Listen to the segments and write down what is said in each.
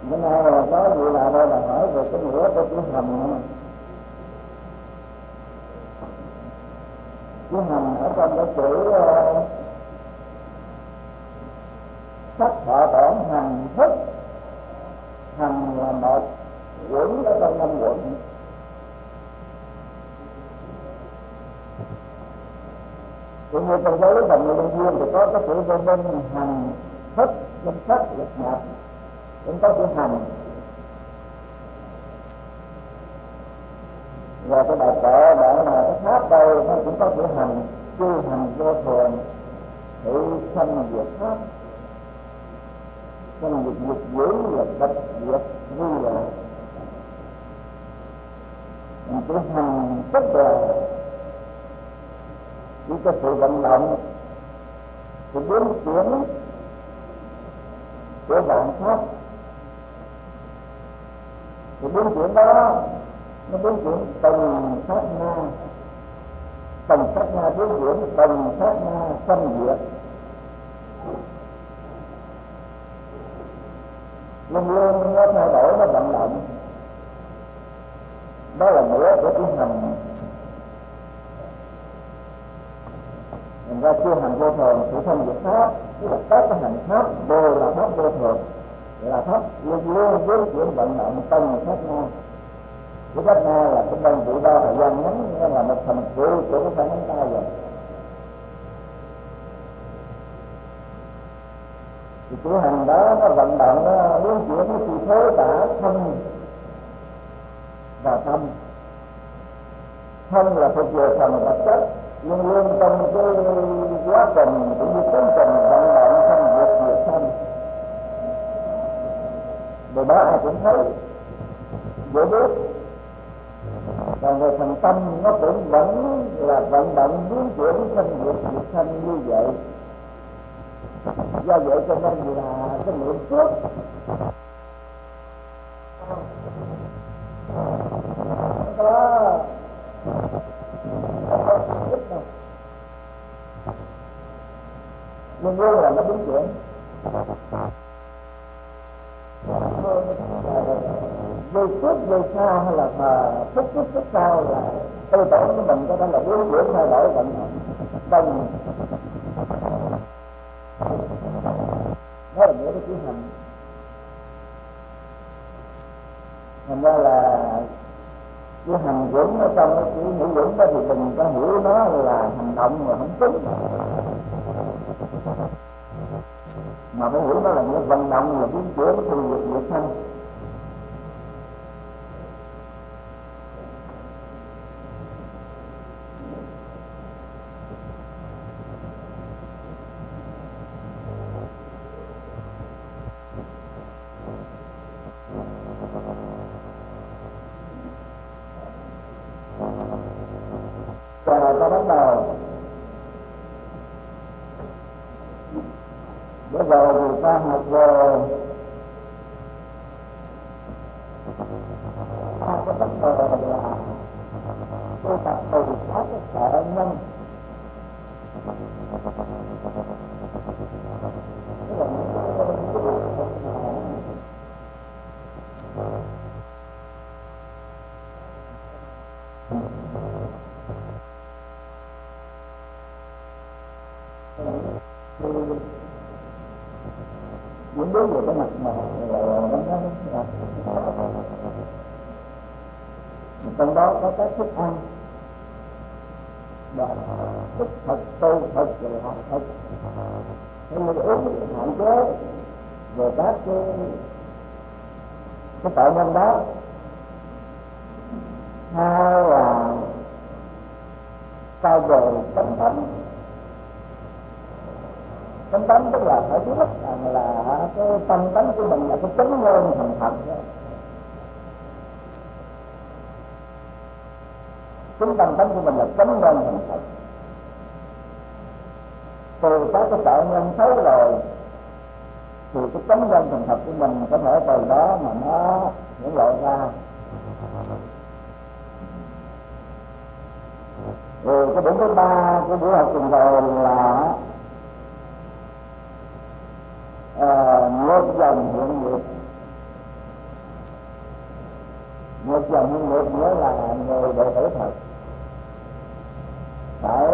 Bữa nay là có vụ nào đây là hỏi về cái nghĩa của chữ hành. Chữ hành ở trong cái chữ sắc thọ tổn hành thức. Hành là một quẩn ở trong năm quẩn. Cũng như trong giới phần người đương nhiên thì có cái chữ vô minh hành thức danh sắc lực nhập, cũng có chữ hành. Và cái bài kệ bạn là cái pháp đây nó cũng có chữ hành, chư hành vô thường, thị sanh diệt pháp, sanh diệt diệt dữ là bạch diệt vui là. Chữ hành tức là chỉ có sự vận động, sự biến chuyển của vạn pháp. Sự biến chuyển đó nó biến chuyển từng sát na, từng sát na biến chuyển, từng sát na sanh diệt, luôn luôn nó thay đổi, nó vận động. Đó là nghĩa của chữ hành. Thành ra chưa hành vô thường, sự sanh diệt pháp, tức là các cái hành pháp đều là pháp vô thường, là pháp luôn luôn biến chuyển vận động từng sát na. Cái sát na là cái đơn vị đo thời gian ngắn, nó là một thành tựu của cái phản ứng ta rồi. Thì chữ hành đó nó vận động, nó biến chuyển, nó chi phối cả thân và tâm. Thân là thuộc về phần vật chất, luôn luôn trong cái quá trình cũng như tiến trình vận động sanh diệt diệt sanh. Điều đó ai cũng thấy dễ biết. Còn về phần tâm nó cũng vẫn là vận động biến chuyển sanh diệt diệt sanh như vậy. Do vậy cho nên là cái niệm trước có ít đâu, luôn luôn là nó biến chuyển. Về trước về sau hay là phút trước sau là tư tưởng của mình có thể là biến chuyển thay đổi vận động đông. Đó là nghĩa của chữ hành. Thành ra là chữ hành dũng ở trong cái chữ hữu dũng đó thì đừng có hiểu nó là hành động mà không đúng, mà phải hiểu nó là nghĩa vận động, là biến chuyển từ việc diệt sanh. Ta bắt đầu bây giờ thì ta học về ta có bắt đầu là tu tập từ các cái sở nhân. Những đối về cái mặt mà trong đó có cái thức ăn, và thức thật, tu thật, rồi học thật. Nên người uống hạn chế về các cái tội nhân đó. Hai là cao về tánh tánh. Tánh tánh tức là phải biết rằng là cái tâm tánh của mình là cái chánh ngôn thành thật đó. Chính tâm tánh của mình là chánh ngôn thành thật. Từ các cái tội nhân xấu rồi thì cái chánh ngôn thành thật của mình có thể từ đó mà nó hiển lộ ra. Rồi cái điểm thứ ba của buổi học tuần rồi là ngôn dần hiện nghiệp. Ngược dòng hiện nghiệp nghĩa là người đệ tử thật phải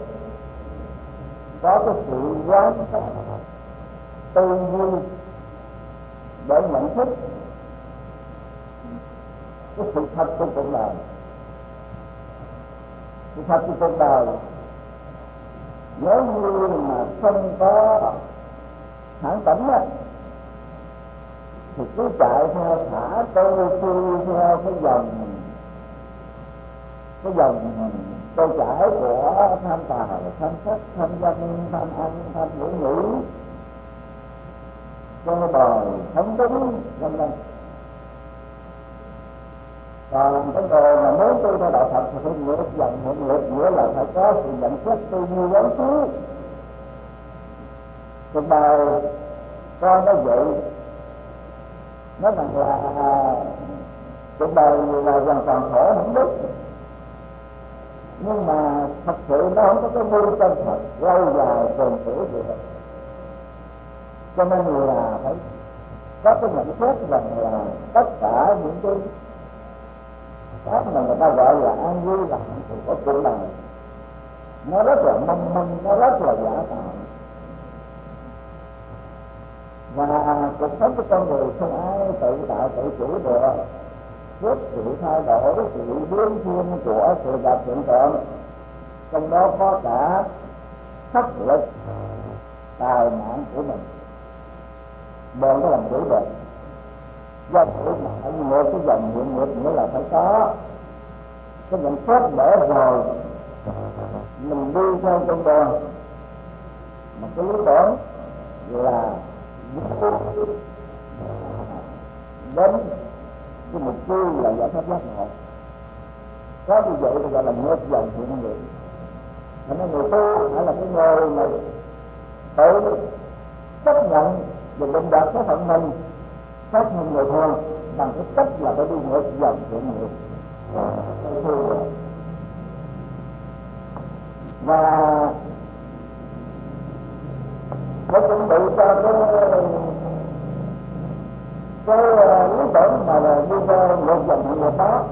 có cái sự quán sát tư duy để nhận thức cái sự thật của cuộc đời. Sự thật của cuộc đời nếu như mà không có phản tỉnh á thì cứ chạy theo thả câu phi theo cái dòng trôi chảy của tham tài, tham sắc, tham danh, tham ăn, tham ngủ nghỉ, chơi bời, phóng túng, vân vân. Còn cái người mà muốn tu theo đạo Phật thì phải ngược dòng hiện nghiệp, nghĩa là phải có sự nhận xét tư duy quán chiếu. Cuộc đời con nó vậy, nó rằng là cuộc đời là hoàn toàn khổ hạnh đức, nhưng mà thật sự nó không có cái vui chân thật lâu dài tồn tử gì hết. Cho nên là phải có cái nhận xét rằng là tất cả những cái mà người ta gọi là an vui là hạnh phúc của cuộc đời nó rất là mong manh, nó rất là giả tạo, và cuộc sống của con người không ai tự tạo tự chủ được. Trước sự thay đổi, sự biến thiên của sự gặp hiện tượng, trong đó có cả pháp lực, tài mạng của mình, bọn có làm chủ được. Do vậy mà anh ngược cái dòng hiện nghiệp nghĩa là phải có cái nhận xét để rồi mình đi theo con đường mà cái lý tưởng là đến cái mục tiêu là giải thoát giác ngộ. Có như vậy thì gọi là ngược dòng hiện nghiệp. Thành ra người tu phải là cái người mà tự chấp nhận và định đoạt số phận mình khác hơn người thường bằng cái cách là phải đi ngược dòng hiện nghiệp. Và phải chuẩn bị cho cái lý tưởng mà là đi theo ngược dòng hiện nghiệp đó.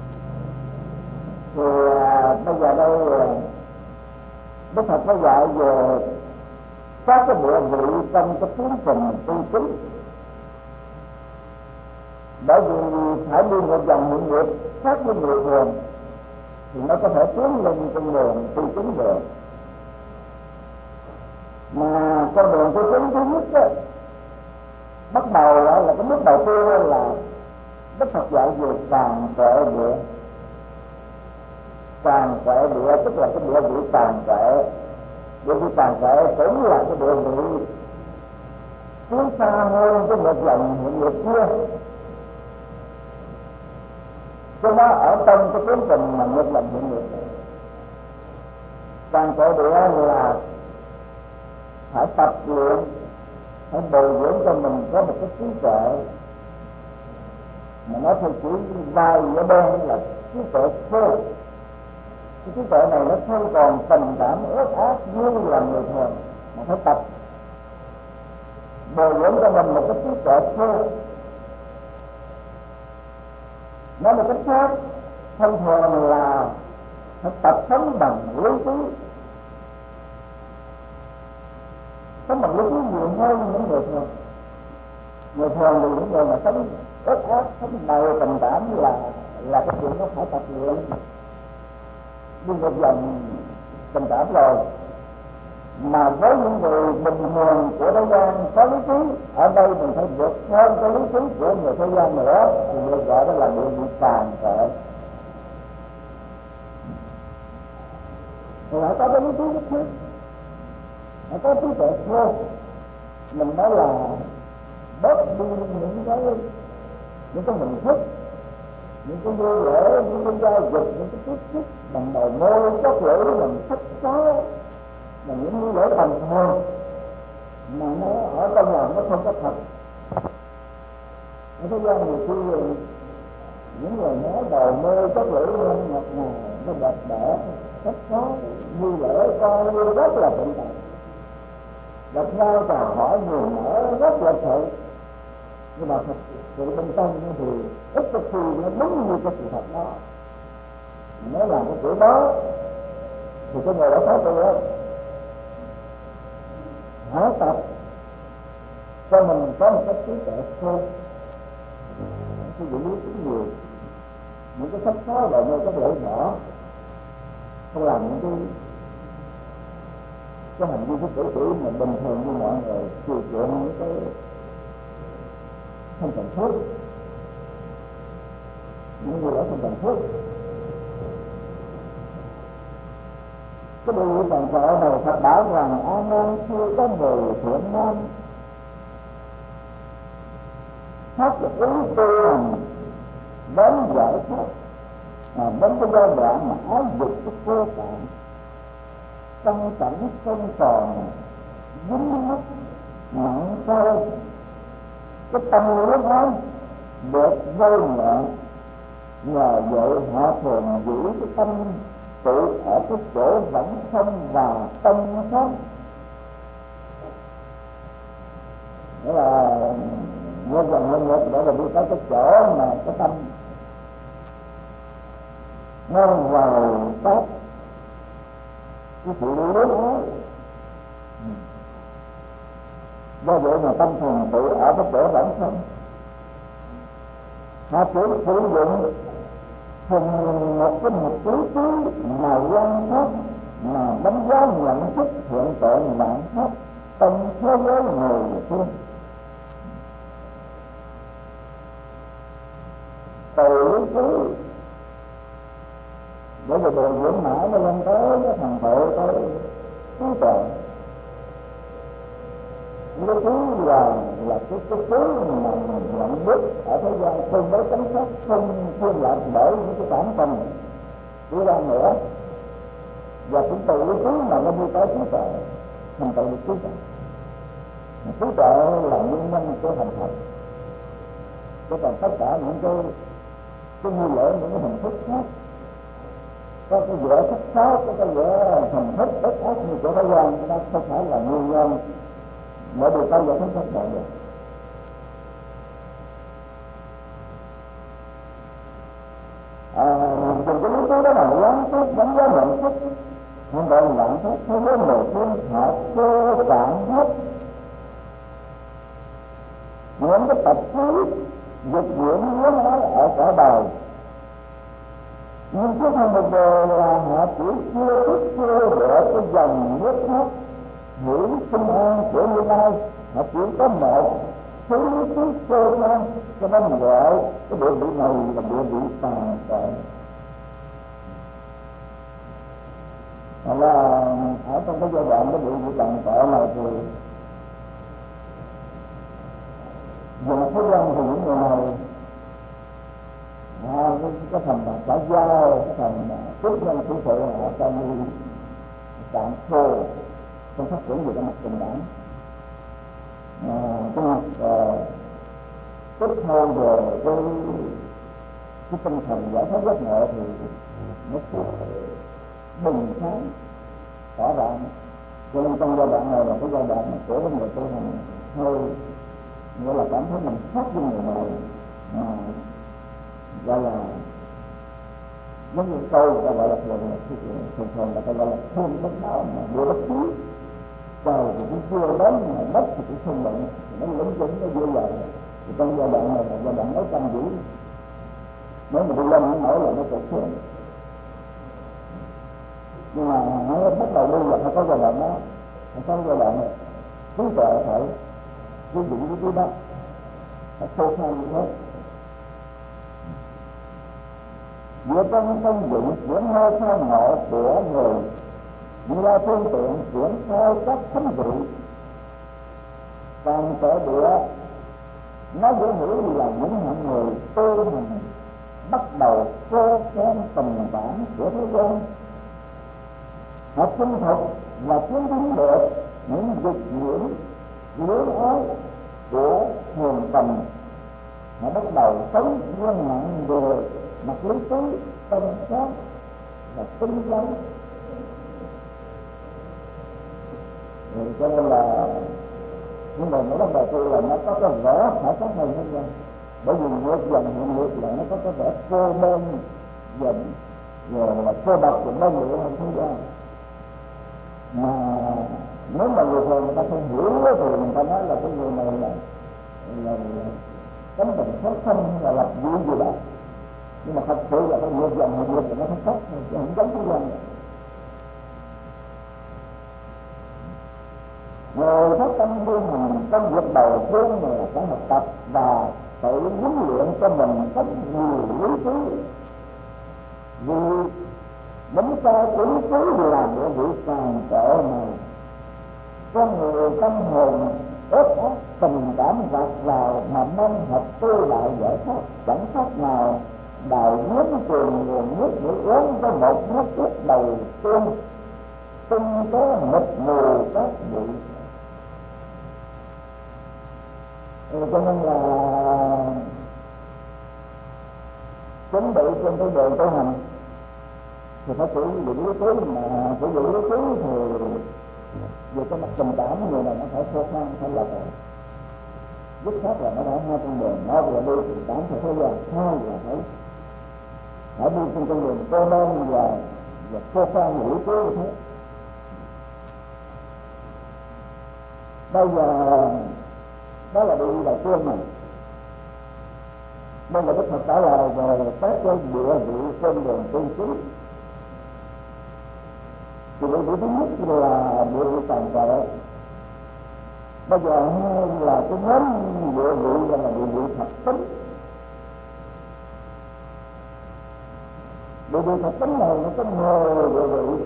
Thì bây giờ đây Đức Phật có dạy về các cái địa vị trong cái tiến trình tu chính. Bởi vì phải đi ngược dòng hiện nghiệp khác với người thường thì nó có thể tiến lên con đường tu chính được. Mà con đường tu chính thứ nhất đó, bắt đầu là cái bước đầu tiên là Đức Phật dạy về tràng tuệ địa. Tràng tuệ địa tức là cái địa vị tràng tuệ. Địa vị tràng tuệ cũng là cái địa vị tiến xa hơn cái ngược dòng hiện nghiệp kia. Cho nó ở trong cái tiến trình mà ngược dòng hiện nghiệp này, tràng tuệ địa là phải tập luyện, phải bồi dưỡng cho mình có một cái trí tuệ mà nó theo chỉ vai ở bên là trí tuệ sơ. Cái trí tuệ này nó không còn tình cảm ướt át như là người thường, mà phải tập bồi dưỡng cho mình một cái trí tuệ sơ. Nói một cách khác, thông thường là phải tập sống bằng lý trí. Sống bằng lý trí nhiều hơn những người thường. Người thường thì những người mà sống ướt át, sống đầy tình cảm là cái chuyện nó phải tập luyện. đi ngược dòng tình cảm rồi. Mà với những người bình thường của thế gian có lý trí, ở đây mình phải vượt hơn cái lý trí của người thế gian nữa, thì được gọi đó là địa vị tàn tệ. Thì phải có cái lý trí nhất thiết, phải có trí tuệ vô. Mình nói là bớt đi những cái hình thức, những cái nghi lễ, những cái giao dịch, những cái tiếp xúc bằng đầu môi, chót lưỡi, bằng sách số, bằng những nghi lễ tầm thường mà nó ở trong lòng nó không có thật. Ở thế gian nhiều khi những người nói đầu môi, chót lưỡi, ngọt ngào, nó đẹp đẽ, sách số, nghi lễ coi như rất là tịnh tại. Gặp nhau chào hỏi nhiều nở rất là sự, nhưng mà thật sự bên trong thì ít có khi nó đúng như cái sự thật đó. Nếu làm cái kiểu đó thì cái người đã có tu đó hãy tập cho mình có một cái trí tuệ sâu. Cái dụ lý cũng nhiều, những cái sách khó là nơi các lỗi nhỏ, không làm những cái hành vi cái cử chỉ mà bình thường như mọi người chiều chuộng những cái không cần thiết, những người đó không cần thiết. Cái điều quan trọng này Phật bảo rằng A Nan chưa có người thiện nam phát được ý tu hành đến giải thoát đến cái giai đoạn mà ái dục cái vô tận tâm cảnh không còn dính mắc nặng sâu, cái tâm lúc đó được vô nhẹ. Nhờ vậy họ thường giữ cái tâm tự ở cái chỗ vẫn không và tâm không. Nghĩa là nhân dần đó là đi tới cái chỗ mà cái tâm nó vào tác cái sự luyến ái. Do vậy mà tâm thường tự ở cái chỗ vẫn không. Họ chỉ sử dụng cùng một cái mục trí mà quan sát, mà đánh giá nhận thức hiện tượng vạn pháp trong thế giới người thiên. Từ lý trí để rồi bồi dưỡng mãi nó lên tới cái thành tựu tới trí tuệ. Lý trí là cái trí mà nhận biết ở thế gian tương đối chánh xác, không thiên lạc bởi những cái cảm tình đi ra nữa. Và cũng từ lý trí mà nó đi tới trí tuệ, thành tựu được trí tuệ. Trí tuệ là nguyên nhân của hành thật. Chứ còn tất cả những cái nghi lễ, những cái hình thức khác, có cái vẻ thích xấu, có cái vẻ hình thức bất ác như của thế gian, nó không phải là nguyên nhân để được bao giờ thức thất được. Dùng cái lý trí đó là quán sát đánh giá nhận thức hiện tượng vạn pháp thế giới mười phương họ cơ bản hết những cái tập khí dục dưỡng luyến ái ở cả đời. Nhưng chứ không bao giờ là họ chỉ chưa thức chưa được cái dòng nước mắt hữu sinh an của như lai. Họ chỉ có một thứ lý trí cơ quan, cho nên gọi cái địa vị này là địa vị tàn tệ. Là ở trong cái giai đoạn cái địa vị tàn tệ này thì dùng thế gian thì những người này cái phần mà xã giao, cái phần mà tiếp nhân xử sự họ coi như cạn khô, không phát triển gì cái mặt tình cảm. Cái mặt tiếp theo về cái tinh thần giải thoát giác ngộ thì nó bừng sáng tỏ ràng. Cho nên trong giai đoạn này là cái giai đoạn của cái người tu hành hơi nghĩa là cảm thấy mình khác với người này, mà gọi là giống như câu người ta gọi là thường là ta gọi là thương bất đạo mà đưa bất khí. Trời thì cũng chưa đến mà đất thì cũng không bệnh, nó lúng túng nó vui lời. Thì trong giai đoạn này là giai đoạn đấu tranh dữ, nếu mà đi lên nó nổi là nó tụt xuống. Nhưng mà nó bắt đầu đi là phải có giai đoạn đó, phải có giai đoạn này trí tuệ phải ví dụ như cái đó phải sâu xa như thế. Giữa trong công dụng chuyển hơi theo ngộ của người như là phương tiện chuyển theo các thánh vị, còn sở địa nó dễ hiểu là những hạng người tu hành bắt đầu khô khen tình cảm của thế gian. Họ chinh phục và chiến thắng được những dục nhiễm luyến ái của hồn tầm. Họ bắt đầu sống nguyên nặng về mặt lý trí, tâm sát và tinh tấn. Cho nên là Nhưng mà mỗi lần đầu tiên là nó có cái vẻ phải khác hơn thế gian, bởi vì ngược dần hiện ngược là nó có cái vẻ cô đơn dần rồi là cô độc và đơn điệu hơn thế gian. Mà nếu mà người thường người ta không hiểu thì người ta nói là cái người này là cấm bệnh khó khăn hay là lập dị gì đó, nhưng mà thật sự là cái ngược dần hiện ngược thì nó không khác, chứ không giống thế gian. Người phát tâm tu hành công việc đầu tiên là phải học tập và tự huấn luyện cho mình rất nhiều lý trí, vì đánh cao lý trí là để bị càng trở này con người tâm hồn ướt át tình cảm vặt vào mà mong học tu lại giải thoát, chẳng khác nào đào giếng trường nguồn nước để uống với một nước nước đầu tiên không có mịt mù các bụi. Cho nên là chuẩn bị trên cái đường tu hành thì phải sử dụng lý trí, mà sử dụng lý trí thì về cái mặt tình cảm người này nó phải khô khan, phải lọc dứt khoát là nó đã hai con đường, một là đi tình cảm theo thế gian, hai là phải đi trên con đường cô đơn và khô khan lý trí như thế. Bây giờ đó là điều đầu tiên này. Đây là Đức Phật trả lời về các cái địa vị trên đường tu trí. Thì địa vị thứ nhất là địa vị tàn trợ. Bây giờ hai là cái nhóm địa vị là địa vị thật tính. Địa vị thật tính này nó có 10 địa vị.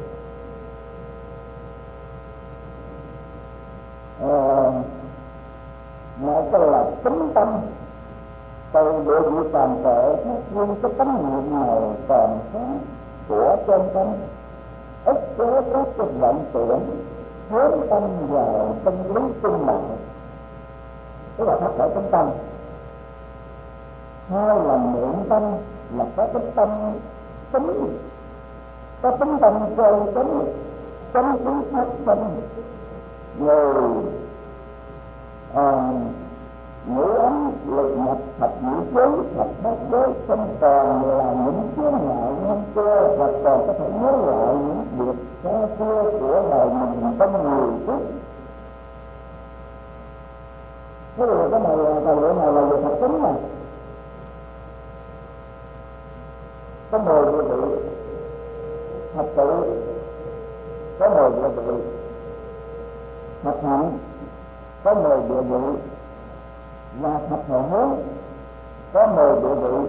Một cái là tính tâm, từ địa vị tàn trợ phát nguyên cái tấm niệm này còn sáng của chân tâm, ức chế các cái vọng tưởng, hướng tâm vào tâm lý trung đạo, tức là phát khởi tính tâm. Hai là niệm tâm, là có tính tâm tính, có tính tâm chơi tính lý phát sinh, rồi ngũ ấm lực nhập thập nhị giới thập bát giới không còn là những chướng ngại năm xưa, và còn có thể nhớ lại những việc xa xưa của đời mình trong nhiều phút. Thế rồi cái này tài liệu này là về thật tính này, có 10 địa vị thật sự, có 10 địa vị thật hạnh, có 10 địa vị và thập hồi hướng, có 10 địa vị.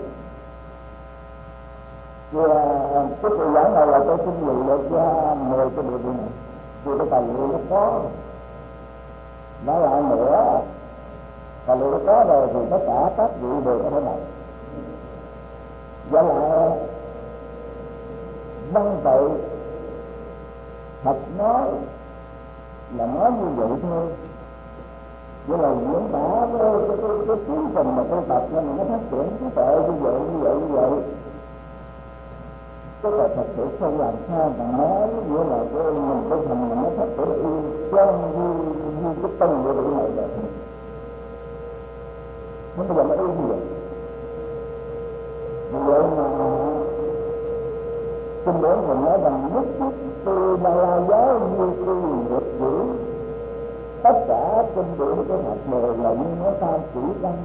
Và cái sự giảng này là tôi xin luyện được ra 10 cái địa vị này, vì cái tài liệu nó có. Nói lại nữa, tài liệu nó có rồi thì tất cả các vị đều có thể làm. Do lại văn tự thật nói là nói như vậy thôi, như là diễn tả cái tiến trình mà tu tập nên nó phát triển trí tuệ như vậy. Tức là thật sự không làm sao mà nói như là cái mình tu hành mà nó phát triển yêu chân như cái tâm địa vị này được. Nhưng bây giờ nó yêu như vậy. Vì vậy mà kinh điển còn nói rằng nhất thiết tu Ba La giáo như tu nghiệp dữ. Tất cả kinh điển của Phật đều là như nói ta chỉ văn,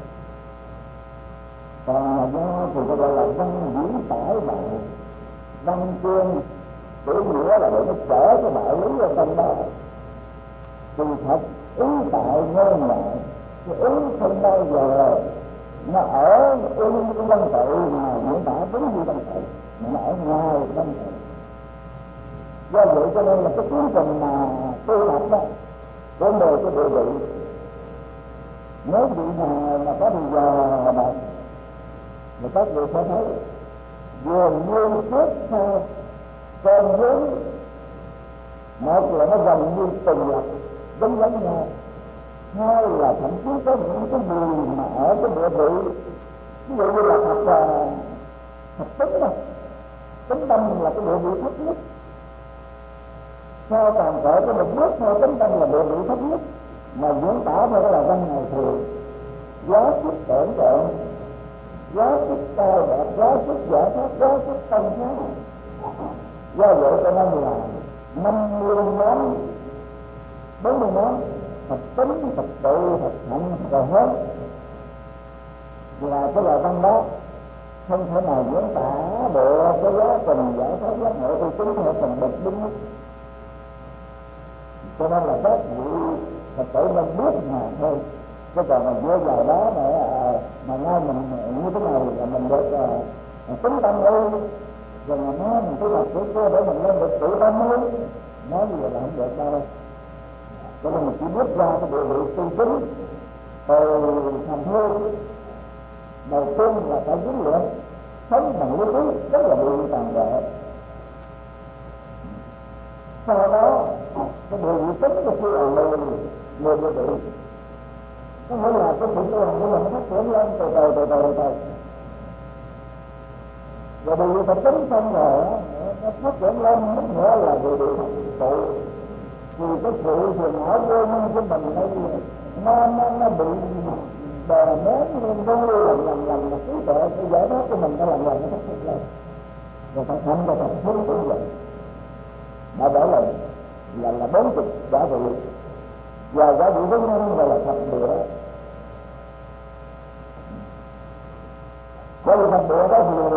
còn là do thì gọi là văn diễn tải bài, văn chương để nghĩa là để nó trở cái đạo lý ở trong đó. Thì thật ý tại ngôn lại, cái ý không bao giờ nó ở ý văn tự mà diễn tả đúng như văn tự, mà nó ở ngoài văn tự. Do vậy cho nên là cái tiến trình mà tu tập đó có 10 cái địa vị. Nếu vị nào mà có thời giờ mà người các vị sẽ thấy dường như trước sau con vốn, một là nó gần như từng lập giống nhau, hai là thậm chí có những cái gì mà ở cái địa vị ví dụ như là thật tính này, tính tâm là cái địa vị thấp nhất. Sau tàn cỡ có một bước thôi, tính tâm là địa vị thấp nhất, mà diễn tả theo cái lời văn này thì quá sức tưởng tượng, quá sức cao đẹp, quá sức giải thoát, quá sức tâm thái. Do vậy cho nên là 50 món, 40 món thật tính, thật tự, thật hạnh, rồi hết là cái lời văn đó không thể nào diễn tả được cái quá trình giải thoát giác ngộ uy tín theo phần bậc đúng nhất. Cho nên là các vị Phật tử nên biết mà thôi, chứ còn mà vô vào đó mà ngay mình như thế này là mình được tính tâm ưu, rồi mà nói mình cứ học kiểu kia để mình lên được tự tâm ưu, nói như vậy là không được đâu. Cho nên mình chỉ biết ra cái địa vị tu chính từ thành hương. Đầu tiên là phải huấn luyện sống bằng lý trí rất là điều toàn vẹn. Sau đó cái điều vị tính của sư là người địa vị, có nghĩa là cái sự tu hành của mình phát triển lên từ từ. Rồi điều vị phải tính xong rồi nó phát triển lên mức nữa là điều vị thành tựu. Vì cái sự phiền não vô minh của mình nó bị bè mến lên lần là trí tuệ cái giải thoát của mình nó lần nó phát triển lên, rồi phải thành ra thành hướng cũng vậy. Đã bảo là 40 quả vị, và quả vị thứ năm gọi là thập địa. Quả vị thập địa đó thì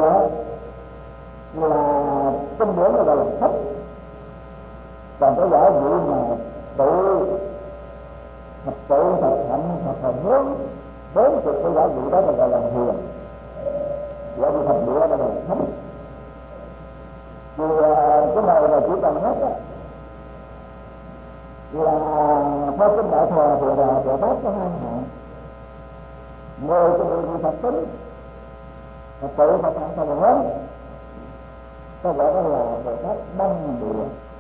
là kinh điển gọi là thấp, còn cái quả vị mà tự thật tự, thật hạnh, thật hướng 40 cái quả vị đó gọi là hiền. Quả vị thập địa đó là thấp. Thì cái này là chỉ cần hết á là theo kinh Đại Thừa thì là Bồ Tát có 2 hạng. Người cái vị Phật tính, Phật tự, Phật hạnh, Phật hướng, có gọi đó là Bồ Tát Đăng Địa.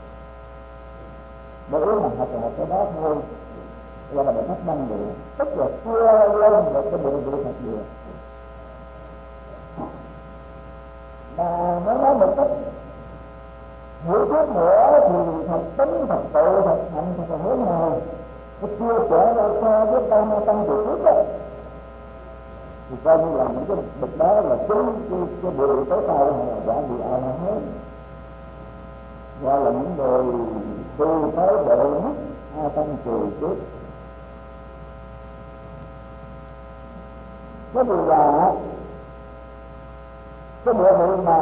Để ý mà học là cái đó thôi, gọi là Bồ Tát Đăng Địa, tức là chưa lên được cái địa vị Phật địa. Mà nó nói một cách hiểu thuyết nữa thì thật tính, thật tự, thật hạnh, thật hướng nào cái chia sẻ ra so với tâm từ trước đó, thì coi như là những cái bậc đó là chính cái địa vị tối cao hay là quả vị ai hết, gọi là những người tu tới độ nhất a tâm trì trước. Cái điều là cái địa vị mà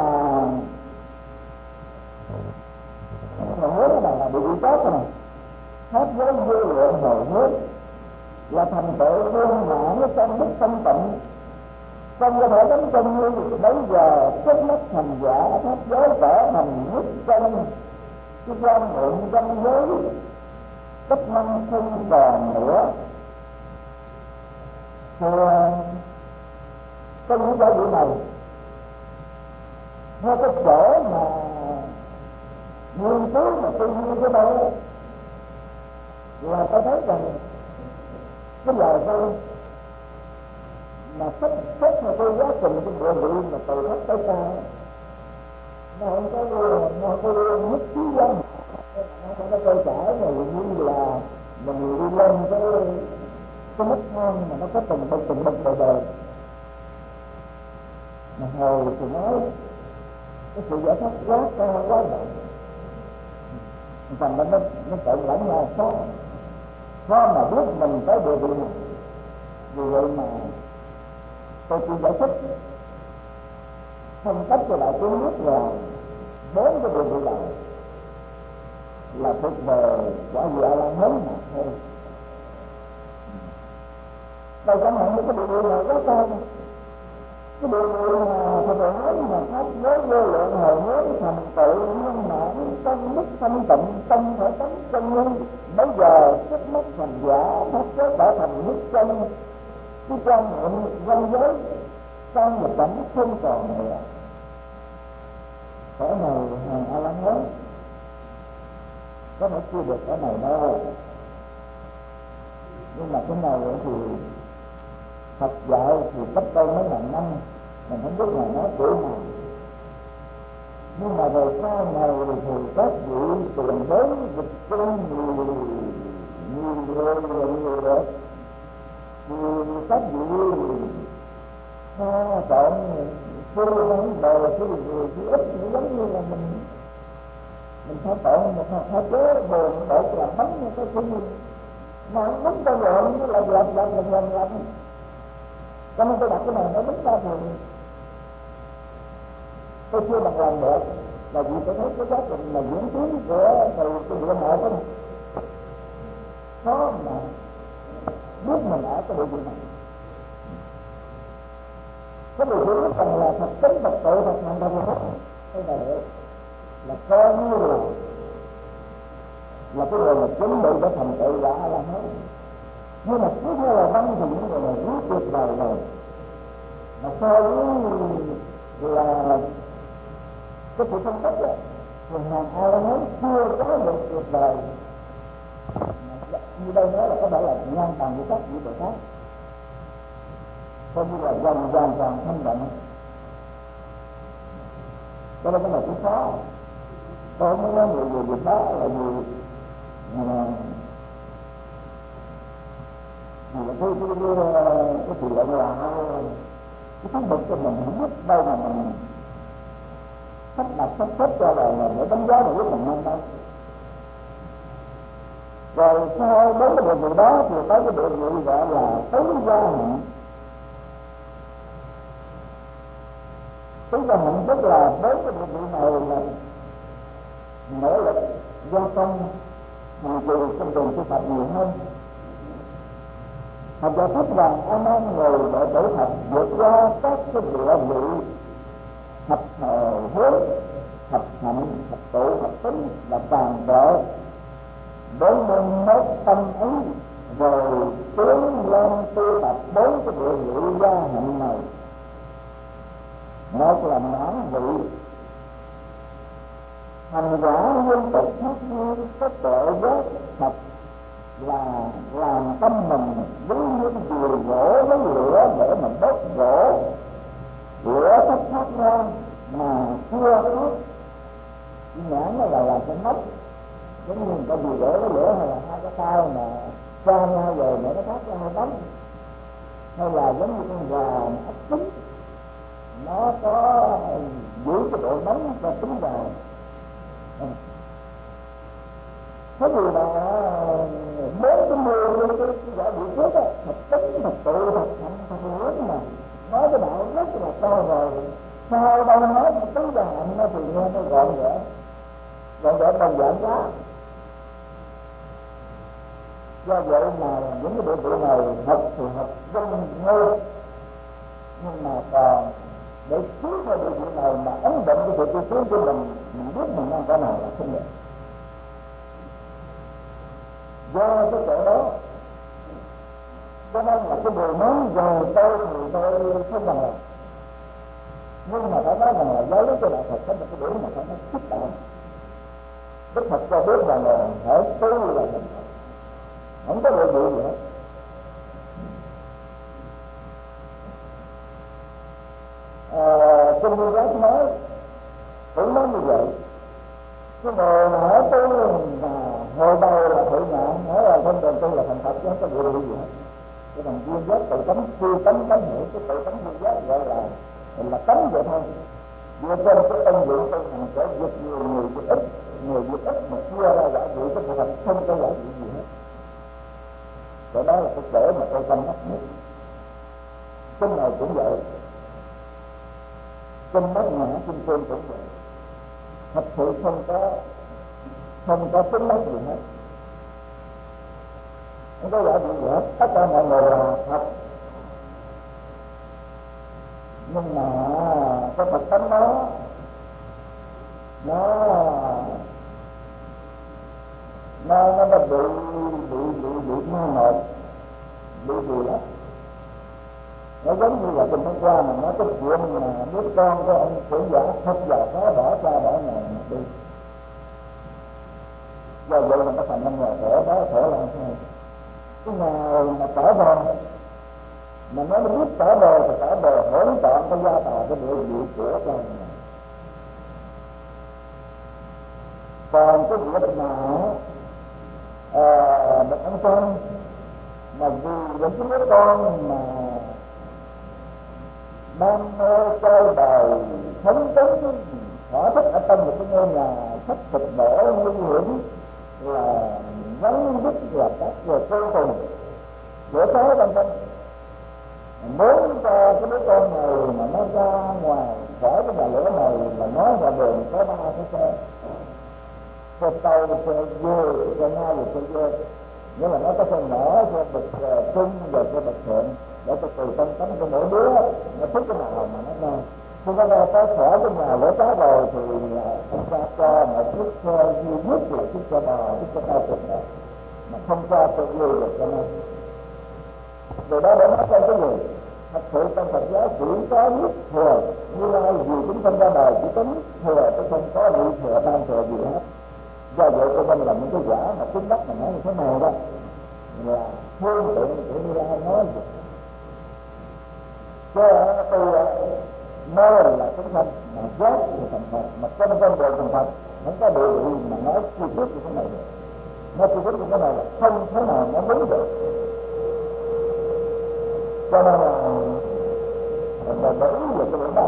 hướng là địa vị tốt này, hết với vô lượng hồi hướng, là thành tựu viên mãn trong đức thanh tịnh, không có thể đánh chân như bây giờ trước mắt thành giả thất giới trở thành nhất chân, cái quan niệm danh giới tất năng không còn nữa. Thì trong những cái vị này theo cái chỗ mà nghiên cứu mà tư duy của tôi là tôi thấy rằng cái lời tôi mà sắp mà tôi quá trình cái địa vị mà từ thấp tới cao, nó không có nhất trí dân, không có trôi chảy này như là mình đi lên cái mức thang mà nó có từng bậc đời. Mà hồi thì nói cái sự giải thoát quá cao quá rộng, thành ra nó tự lẫn nhau khó mà biết mình tới địa vị này. Vì vậy mà tôi chỉ giải thích phân tích cho đại chúng biết là 4 cái địa vị này là thuộc về quả vị A La Hán mà thôi. Đây chẳng hạn như cái địa vị này rất cao, cái địa vị mà Phật nói mà pháp giới vô lượng hồi hướng thành tựu viên mãn trong đức thanh tịnh, tâm thể tánh chân nguyên, bây giờ xuất mất thành giả pháp giới trở thành nhất chân, cái quan niệm danh giới trong một cảnh không còn nữa. Cõi này hàng A La Hán có thể chưa được cõi này đâu, nhưng mà cái này thì Phật dạy thì cách đây mấy ngàn năm mình không biết là nói kiểu nào, nhưng mà về sau này thì các vị tiền bối dịch kinh nhiều người nhiều được nhiều cách gì ha trộn phu hắn bè cái người cái ít nó giống như là mình phải trộn một hạt chế bồn để làm bánh như cái thứ mà không bánh cho gọn nó là làm cho nên tôi đặt cái này nó bánh ra thì tôi chưa bằng lòng được là vì tôi thấy cái quá trình là diễn tiến của từ cái địa mộ đó khó mà biết mình ở cái địa vị này. Cái điều thứ cần là thật tính thật tự thật hành thật là cái này là coi như là cái người mà chuẩn bị để thành tựu quả là hết. Nhưng mà cứ theo là văn thì những người này rất tuyệt vời này mà so với là cái sự phân tích á thì hàng ai nói chưa có được tuyệt vời như đây nói là có thể là ngang bằng với các vị bậc khác coi như là hoàn toàn thanh tịnh. Cho nên cái này cũng khó. Tôi mới nói người Việt đó là người là cái chuyện là cái pháp luật cho mình không biết đâu mà mình sắp đặt sắp xếp cho là để đánh giá được mình nên đâu. Rồi sau đến cái địa vị đó thì tới cái địa vị gọi là tứ gia hạnh. Tứ gia hạnh tức là đến cái địa vị này là nỗ lực gia công hàng trì trong đường tu tập nhiều hơn. Họ giải thích rằng anh em người đệ tử Phật vượt qua các cái địa vị thập hướng, thập hạnh, thập tụ, thập tính và toàn bộ bốn mươi mốt tâm ý rồi tiến lên tu tập bốn cái địa vị gia hạnh này. Một là mãn vị, hành quả liên tục thất nhiên có tội giác thật là làm tâm mình giống như điều gỗ lấy lửa để mình đốt gỗ, lửa thấp thấp ra mà chưa hết. Nhãn nó là làm cho nóng, giống như người ta điều gỗ lấy lửa hay là hai cái sao mà cho nhau rồi để nó thoát ra hơi nóng, hay là giống như con gà ấp trứng nó có giữ cái độ nóng cho trứng gà. Thế thì là bốn cái mười cái giả vị trước á, thật tính, thật tụ, thật hạnh, thật lớn mà nói cái đạo rất là to rồi. Sau đâu nói một tứ gia hạnh nó thì nghe nó gọn gẽ đơn giản quá. Do vậy mà những cái địa vị này học thì học dân ngô, nhưng mà còn để cứu cái địa vị này mà ấn định cái sự tu tiến của mình biết mình đang có nào là không được. Do cái chỗ đó cho nên là cái điều muốn dời tôi thì tôi không bằng lòng. Nhưng mà phải nói rằng là giáo lý của đạo Phật có một cái điểm mà phải nói kích động. Đức Phật cho biết rằng là hãy tu là thành Phật, không có lợi dụng gì hết. Kinh Nguyên Giác nói cũng nói như vậy. Cái người mà hỏi tu mà hồi đầu là thượng ngạn, nói là không cần tu là thành Phật chứ không có địa vị gì hết. Cái bằng duyên giác tự tánh, chưa tánh tánh hiểu, cái tự tánh duyên giác gọi là tánh vậy thôi. Dựa trên cái ân dụng tu hành sẽ giật nhiều người giật ít, người giật ít mà chia ra giả vị cái sự thật không có giả vị gì hết. Chỗ đó là cái chỗ mà tôi tâm đắc nhất. Kinh này cũng vậy, kinh Bát Nhã, kinh Phương cũng vậy. Thật sự không có tính mất gì hết, không có giả vị gì hết. Tất cả mọi người là thật, nhưng mà cái Phật tánh đó nó bị ma một, bị gì lắm. Nó giống như là tuần hôm qua mà nói cái chuyện mà đứa con của ông trưởng giả thật giả có bỏ cha bỏ mẹ đi. Do vậy mà nó thành năm nhà khổ đó, khổ là sao? Cái ngày mà trở về mà nói nó biết trở về thì trở về hỗn trọn cái gia tài cái địa vị của cha mẹ. Còn cái việc mà một ông con mà vì những cái đứa con mà đam mê chơi bời phấn chấn thỏa thích ở trong một cái ngôi nhà thất thực đổ nguy hiểm là vắng đứt là các giờ vô cùng giữa thế vân vân, muốn cho cái đứa con này mà nó ra ngoài khỏi cái nhà lửa này là nói ra đường có 3 cái xe tàu, xe dưa, xe ngay rồi xe dưa, nghĩa là nó có xe nhỏ, xe bực trung rồi xe bực thượng để cho tùy tâm tánh của mỗi đứa nó thích cái nào mà nó ra. Khi nó ra tới khỏi cái nhà lửa cháy rồi thì ông ta cho một chiếc xe duy nhất là chiếc xe bò, chiếc xe cao trực này mà không cho xe dưa được cho nên rồi đó để nói cái gì. Thật sự trong Phật giáo chỉ có nhất thừa, Như Lai vì chúng sinh ra đời chỉ có nhất thừa, chứ không có nhị thừa, tam thừa gì hết. Do vậy cho nên là những cái giả mà tiếng đất mà nói như thế này đó là phương tiện của Như Lai nói gì. Chứ tôi mơ là chúng sinh, mà giác thì thành Phật, mà trong con đường thành Phật không có điều gì mà nói chi tiết như thế này được. Nói chi tiết như thế này là không thế nào nó đúng được. Cho nên là để ý về cái điểm đó,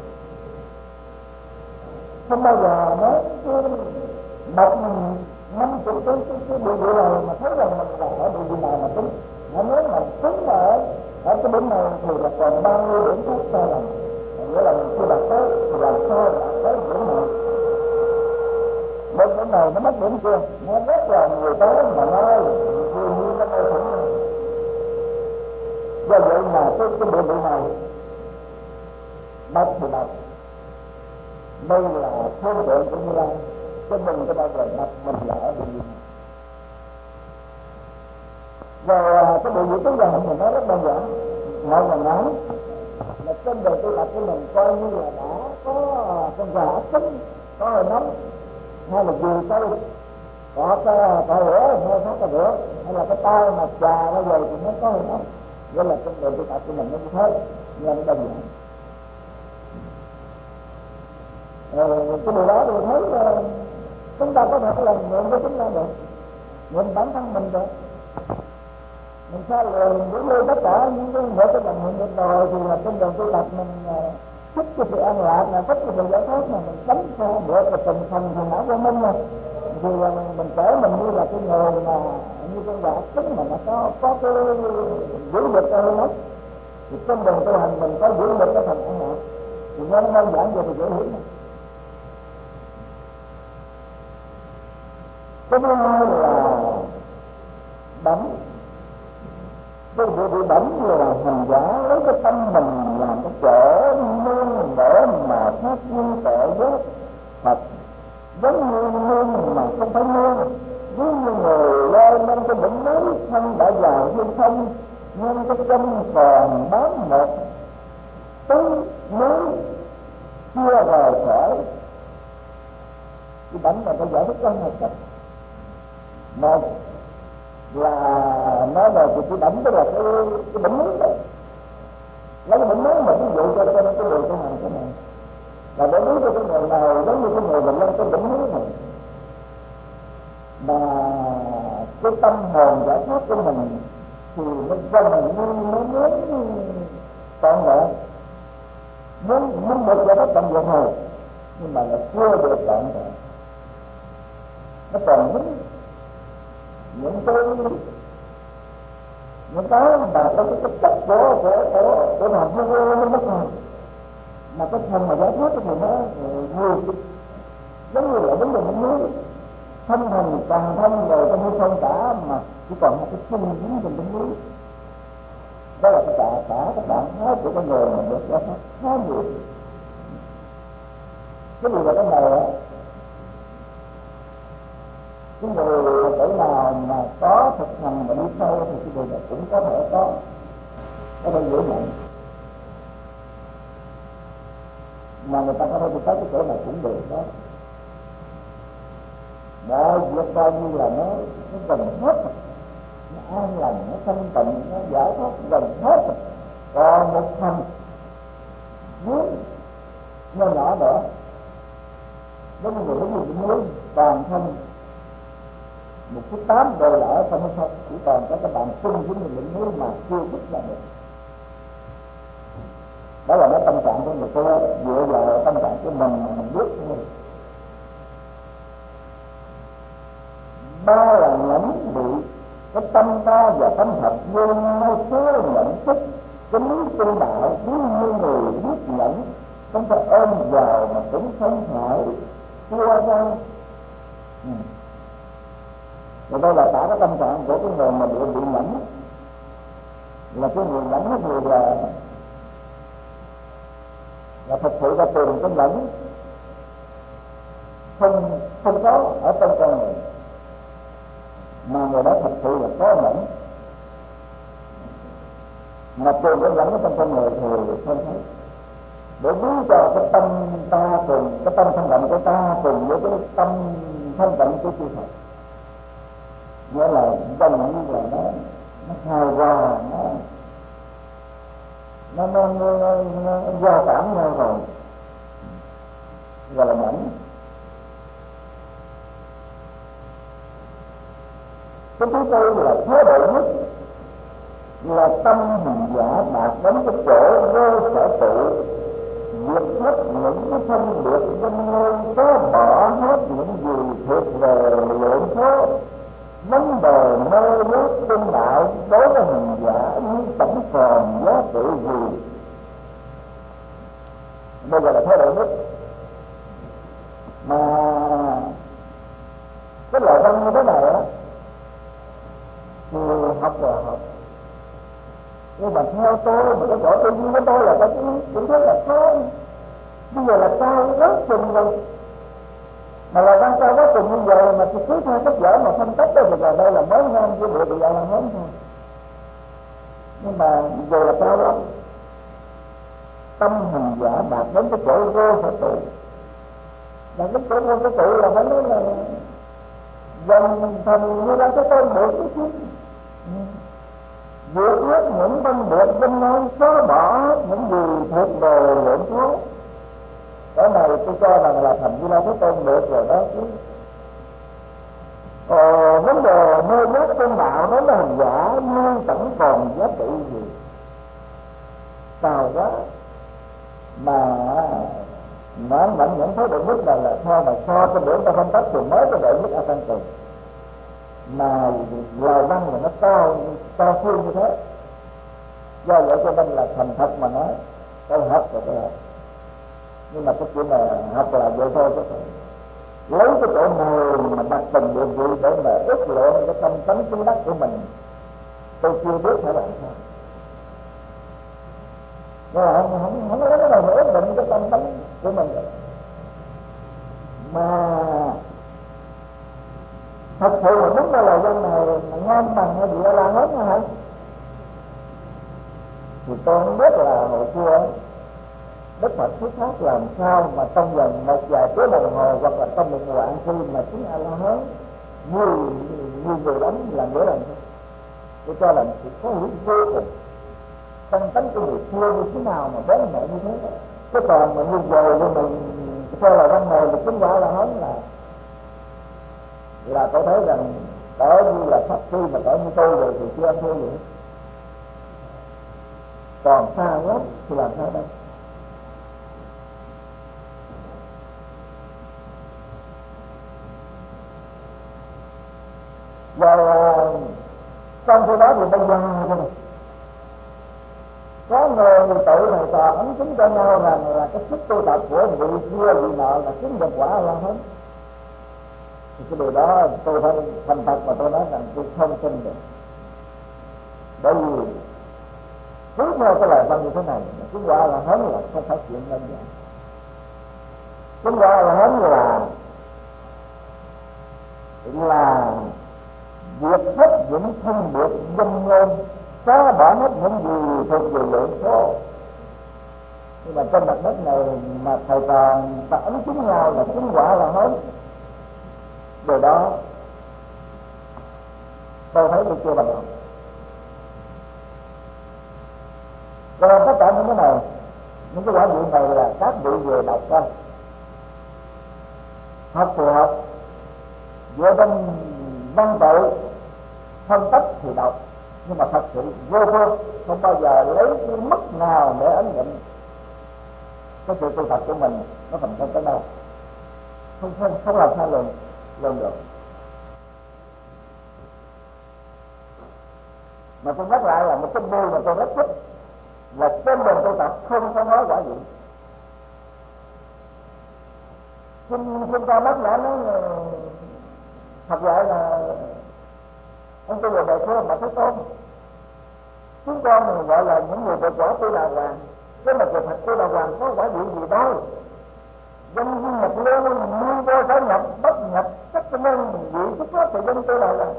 không bao giờ nói cái đọc 50 cái điều gì này mà thấy rằng mình là ở điều gì nào mà tính. Nếu mà tính ở cái điểm này thì là còn bao nhiêu điểm khác sai lầm, nghĩa là mình chưa đạt tới thì làm sao đạt tới điểm này. Bên cái này nó mất điểm kia, nó rất là người tới mà nói dường như nó mâu thuẫn. Do vậy mà cái địa vị này mất thì mất, đây là phương tiện của Như Lai, chứ mình có bao giờ mất mình là ở địa vị này. Rồi cái địa vị tối giản thì nó rất đơn giản, ngồi và ngắn là trên đời tu tập của mình coi như là đã có con gà trứng, có hơi nóng, hay là dừa cây, có cái rửa, hay phát cái rửa, hay là cái tay mà trà ra về thì nó có hơi nóng. Đó là trong đời tu tập của mình nó như thế, nhưng nó đơn giản. Cái điều đó tôi thấy chúng ta có thể làm nguyện với chúng ta được, nguyện bản thân mình được. Mình sao rồi cũng như tất cả những cái mỗi cái dòng nguyện được rồi thì là trong đời tu tập mình thích cái sự an lạc, là thích cái sự giải thoát, mà mình tránh xa được cái tình thần não của mình này. Thì mình kể mình như là cái người mà như con gà trứng mà nó có cái giữ lực cho nó, thì trong đường tu hành mình có giữ lực cái thần an lạc, thì nó đơn giản về thì dễ hiểu. Cái thứ hai là bấm. Cái vụ bị bấm là hành giả lấy cái tâm mình làm cái chỗ nương để mà phát nguyên tuệ giác Phật, giống như nương mà không phải nương, giống như người leo lên cái đỉnh núi thân đã già như không, nhưng cái chân còn bám một tứ núi chưa rời khỏi. Cái bấm là tôi giải thích cho hai cách. Một là nói về cái đỉnh, tức là cái đỉnh núi đó, lấy cái đỉnh núi mà ví dụ cho cái đường tu hành thế này là để biết cho cái người nào giống như cái người mình lên cái đỉnh núi này mà cái tâm hồn giải thoát của mình thì nó gần như nó muốn trọn vẹn, muốn được giải thoát trọn vẹn rồi, nhưng mà là chưa được trọn vẹn, nó còn những cái mà có cái chất của làm vô nó mất rồi, mà cái phần mà giải thoát thì nó nhiều, giống như là vấn đề những núi thân thành càng thân rồi trong cái sông cả mà chỉ còn một cái chân dính trên đỉnh núi. Đó là cả các bạn thái của con người mà được giải thoát khá nhiều. Cái điều là cái này á, cái người Phật tử nào mà có thực hành và đi sâu thì cái điều này cũng có thể có thể dễ nhận, mà người ta có thể đi tới cái chỗ này cũng được đó. Mọi việc coi như là nó gần hết, nó an lành, nó thanh tịnh, nó giải thoát gần hết. Còn một phần muốn nhỏ nhỏ nữa, giống như người muốn toàn thân một cái 8 đời lỡ không có, chỉ còn có các bạn chung với mình định núi mà chưa biết là được. Đó là cái tâm trạng của người tu, dựa vào tâm trạng của mình mà mình biết thôi. Ba là nhẫn bị cái tâm ta và tâm thật vô nhau số nhận thức cái lý tu đạo, cứ như người biết nhẫn, không phải ôm vào mà cũng không phải xua ra. Và đây là cả cái tâm trạng của cái người mà bị nhẫn, là cái người nhẫn cái người là thật sự là tìm cái nhẫn không có ở trong con người, mà người đó thật sự là có nhẫn, mà tìm cái nhẫn ở trong con người thì không thấy. Để biến cho cái tâm ta cùng cái tâm thanh tịnh của ta cùng với cái tâm thanh tịnh của chư Phật, nghĩa là trong như là nó hài hòa, nó giao cảm nhau rồi, gọi là nhẫn. Cái thứ tư là thế độ nhất, là tâm hành giả đạt đến cái chỗ vô sở trụ, vượt hết những cái phân biệt danh ngôn, có bỏ hết những gì thuộc về lượng số, vấn đề mơ ước tinh đạo đối với hành giả như chẳng còn giá trị gì. Bây giờ là thế độ nhất. Mà cái lời văn như thế này á thì học rồi học, nhưng mà theo tôi mà cái chỗ tư duy của tôi là cái cũng thấy là sai. Bây giờ là cao rất chừng rồi, mà là đang cao rất chừng như vậy mà cứ theo sách vở mà phân tích đó, thì là đây là mới ngang với địa bị là lớn thôi. Nhưng mà giờ là cao lắm. Tâm hành giả đạt đến cái chỗ vô sở trụ, là cái chỗ vô sở trụ là phải nói là dần thành như là cái tên bộ cái chứ, vượt hết những phân biệt danh ngôn, xóa bỏ những gì thuộc về lượng số. Cái này tôi cho rằng là thành Như Lai Thế Tôn được rồi đó chứ. Vấn đề mê giác tôn đạo nó là hành giả nhưng chẳng còn giá trị gì, cao quá. Mà vẫn nhận thấy được mức là thôi mà so cái bữa ta phân tích thì mới có đệ nhất A Tăng Tỳ, mà lời văn là nó cao siêu như thế. Do vậy cho nên là thành thật mà nói tôi học rồi tôi học, nhưng mà cái chuyện này học là vậy thôi, chứ lấy cái chỗ này mà đặt tình địa vị để mà ước lượng cái tâm tánh chính đắc của mình, tôi chưa biết phải làm sao. Nhưng mà không có lấy cái này mà ước định cái tâm tánh của mình rồi. Mà thật sự là đúng là lời văn này mà ngang bằng hay gì là hết nữa hả? Thì tôi không biết là hồi xưa Đức Phật thuyết pháp làm sao mà trong vòng một vài tiếng đồng hồ hoặc là trong một đoạn khi mà chúng A La Hán nhiều người lắm là nghĩa là tôi cho là sự có hữu vô cùng. Tâm tánh của người xưa như thế nào mà bén mẹ như thế. Chứ còn mà như giờ thì mình cho là văn này thì chúng A La Hán là tôi thấy rằng cỡ như là pháp sư mà cỡ như tôi rồi thì chưa ăn thua vậy. Còn xa lắm thì làm sao đây? Và trong khi đó thì bây giờ có người tự thầy trò ấn chứng cho nhau rằng là cái sức tu tập của vị kia vị nọ là chứng được quả là hết. Thì cái điều đó tôi thành thật mà tôi nói rằng tôi không tin được. Bởi vì cứ theo cái lời văn như thế này chứng quả là hết là không phải chuyện đơn giản. Chứng quả là hết là vượt hết những phân biệt danh ngôn, xóa bỏ hết những gì thuộc về lượng số. Nhưng mà trên mặt đất này mà thầy trò ta ấn chứng nhau là chứng quả là hết. Điều đó tôi thấy tôi chưa bằng lòng. Còn tất cả những cái này, những cái quả vị này là các vị về đọc coi. Học thì học dựa trên văn tự phân tích thì đọc, nhưng mà thật sự vô phương, không bao giờ lấy cái mức nào để ấn định cái sự tu tập của mình nó thành công tới đâu, không làm sao lường được. Mà tôi nhắc lại là một cái điều mà tôi rất thích là trên đường tu tập không có nói quả gì. Chúng ta mất lẽ nói thật vậy là ông tôi vừa đề thưa mà Thế Tôn, chúng con mình gọi là những người được quả tu đà hoàng, chứ mà sự thật tu đà hoàng có quả gì đâu. Dân duyên nhập lưu nguyên vô phải nhập, bất nhập tất nhân vị xuất phát từ dân tu đà hoàng.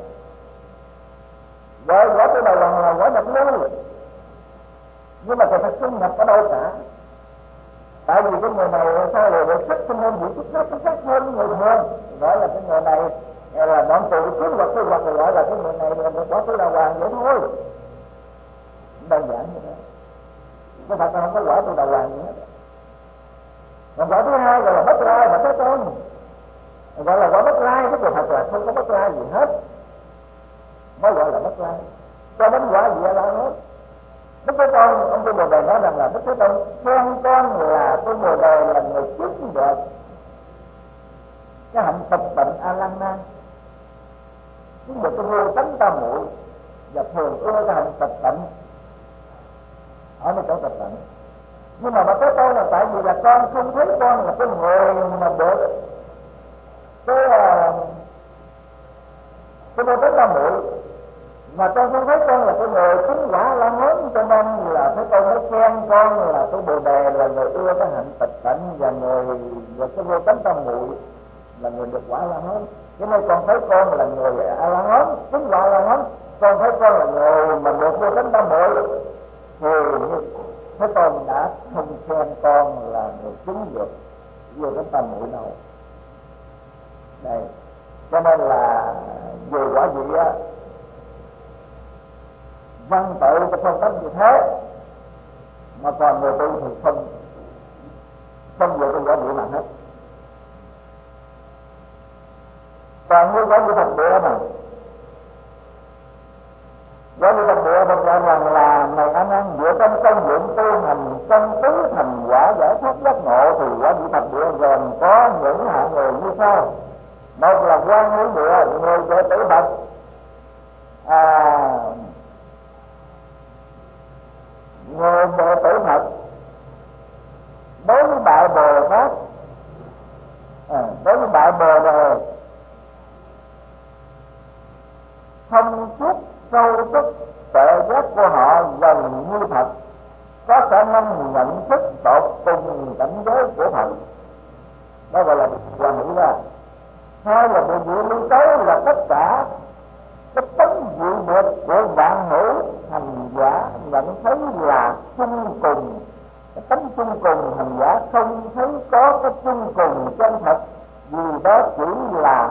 Gọi quả tu đà hoàng là quả nhập lưu, nhưng mà sự thật không nhập ở đâu cả. Tại vì cái người này sao rồi xuất sinh hơn vị xuất phát hơn người thường, gọi là cái người này là đoạn tụ trước hoặc cái hoặc là gọi là cái người này là quả tu đà hoàng vậy thôi, đơn giản như thế. Cái Phật không có quả tu đà hoàng gì hết. Còn quả thứ hai gọi là bất lai và Thế Tôn, gọi là quả bất lai, cái thật là không có bất lai gì hết, mới gọi là bất lai. Cho đến quả gì là hết. Đức Thế Tôn, ông Tu Bồ Đề nói rằng là Đức Thế Tôn khen con là Tu Bồ Đề là người chứng được cái hạnh tịch bệnh A Lăng Nan, chứng được cái vô tánh tam muội và thường ưa cái hạnh tịch bệnh ở nơi chỗ tịch bệnh. Nhưng mà Thế Tôn là tại vì là con không thấy con là cái người mà được cái vô tánh tam muội, mà con không thấy con là cái người chứng quả La Hán, cho nên là Thế Tôn mới khen con là Tu Bồ Đề là người ưa cái hạnh tịch tịnh và người và cái vô tánh tam muội là người được quả La Hán. Cho nên con thấy con là người A La Hán, chứng quả La Hán, con thấy con là người mà được vô tánh tam muội, thì Thế Tôn đã không khen con là người chứng được vô tánh tam muội đâu. Đây, cho nên là về quả vị á, văn tự cái phong cách như thế, mà còn người tu thì không về cái quả vị nào hết. Còn như quả vị Phật địa này, quả vị Phật địa mình nói rằng là này anh ăn dựa trong công dụng tu hành trong tứ thành quả giải thoát giác ngộ, thì quả vị Phật địa gồm có những hạng người như sau. Một là quan lý địa, người đệ tử Phật, người đệ tử Phật đối với Đại Bồ Tát, đối với Đại Bồ Đề thông suốt sâu sắc tuệ giác của họ gần như thật, có khả năng nhận thức tột cùng cảnh giới của Phật, đó gọi là hoàn hỷ ra. Hai là bộ vị lưu tới là tất cả cái tánh dị biệt của vạn hữu hành giả nhận thấy là chung cùng, cái tánh chung cùng hành giả không thấy có cái chung cùng chân thật, vì đó chỉ là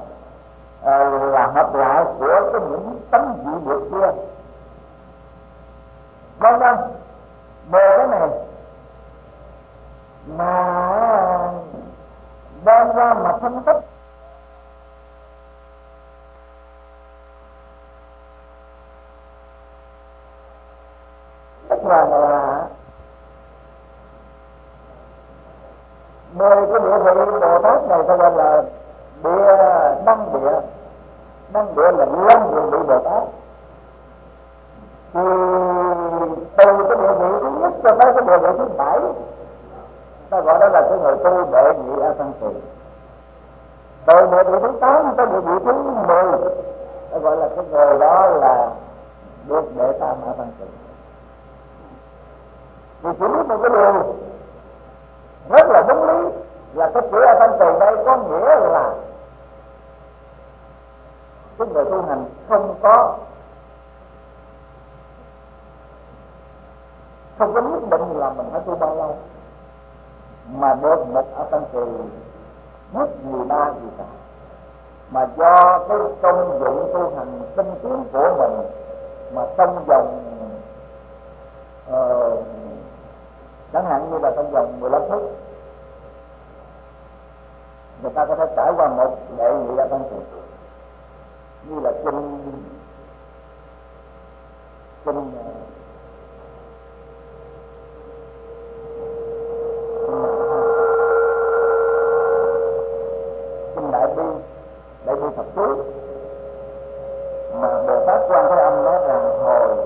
hợp lại của cái những tánh dị biệt kia. Vâng vâng, về cái này mà đem ra mà phân tích là 10 cái địa vị Bồ Tát này ta gọi là năng địa là lâm địa vị Bồ Tát. Thì từ cái địa vị thứ nhất cho tới cái địa vị thứ 7 ta gọi đó là cái người tu đệ nhị A Tăng Kỳ. Từ địa vị thứ 8 tới địa vị thứ 10 ta gọi là cái người đó là được đệ tam A Tăng Kỳ. Thì chỉ biết một cái điều rất là đúng lý là cái chữ A Tăng Kỳ đây có nghĩa là cái người tu hành không có nhất định là mình phải tu bao lâu, mà được một A Tăng Kỳ mất 13 gì cả, mà do cái công dụng tu hành tinh tiến của mình mà trong vòng chẳng hạn như là trong vòng 15 phút người ta có thể trải qua một đệ nhị A Tăng Kỳ. như là kinh đại bi Phật chú mà Bồ Tát Quan Thế Âm nói rằng hồi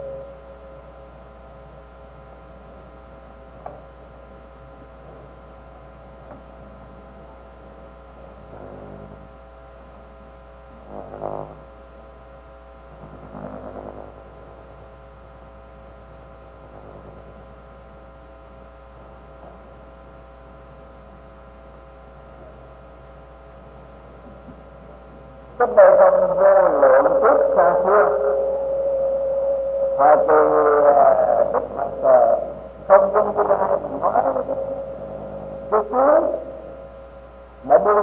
cách đây không vô lượng kiếp xa xưa, thời kỳ Đức Phật không dung của ai nói cái cuối đại bi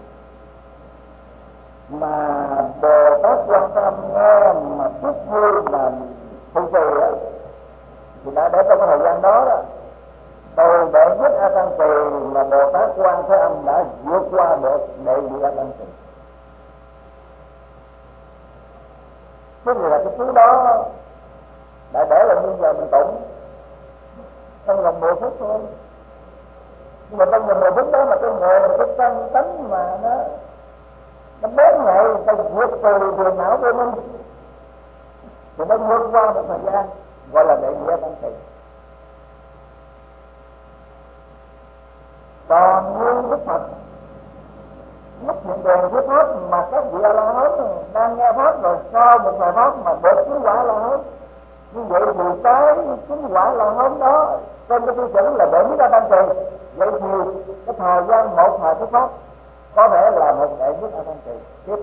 mà Bồ Tát Quan Tâm nghe mà tiếp vui mà phụ trì á, thì đã để trong cái thời gian đó tôi đệ nhất A Tăng Kỳ mà Bồ Tát Quan Thế Âm đã vượt qua được đệ nhị A Tăng Kỳ. Cái gì là cái thứ đó đã để là như giờ mình tụng trong vòng 10 phút thôi, nhưng mà trong vòng 10 phút đó mà cái người mà cái căn tánh mà nó bén nhạy, ta vượt từ phiền não của mình thì nó vượt qua một thời gian gọi là đệ nhị tăng kỳ. Còn như Đức Phật mất hiện đường với pháp mà các vị A La Hán đang nghe pháp rồi sau một thời pháp mà được chứng quả La Hán, như vậy thì cái chứng quả La Hán đó trên cái tiêu chuẩn là đệ nhất A Tăng Kỳ, vậy thì cái thời gian một thời thuyết pháp có thể là một đệ nhất A Tăng Kỳ tiếp.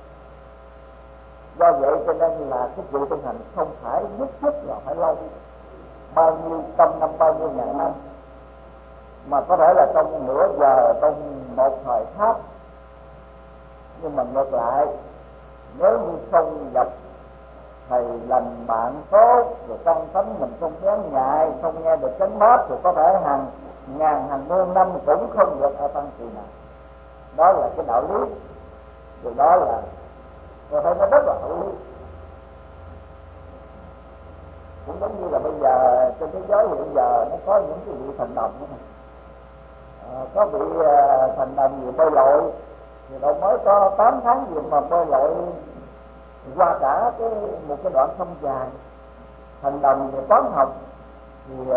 Do vậy cho nên là cái vụ tu hành không phải nhất thiết là phải lâu bao nhiêu trăm năm, bao nhiêu ngàn năm, mà có thể là trong nửa giờ, trong một thời pháp. Nhưng mà ngược lại, nếu như không gặp thầy lành bạn tốt rồi căn tánh mình không kén ngại, không nghe được chánh pháp, thì có thể hàng ngàn hàng muôn năm cũng không được A Tăng Kỳ nào. Đó là cái đạo lý, điều đó là tôi thấy nó rất là hữu lý. Cũng giống như là bây giờ trên thế giới hiện giờ nó có những cái vị thành đồng đó. Có vị thành đồng gì bơi lội thì đâu mới có 8 tháng gì mà bơi lội qua cả một cái đoạn sông dài. Thành đồng về toán học thì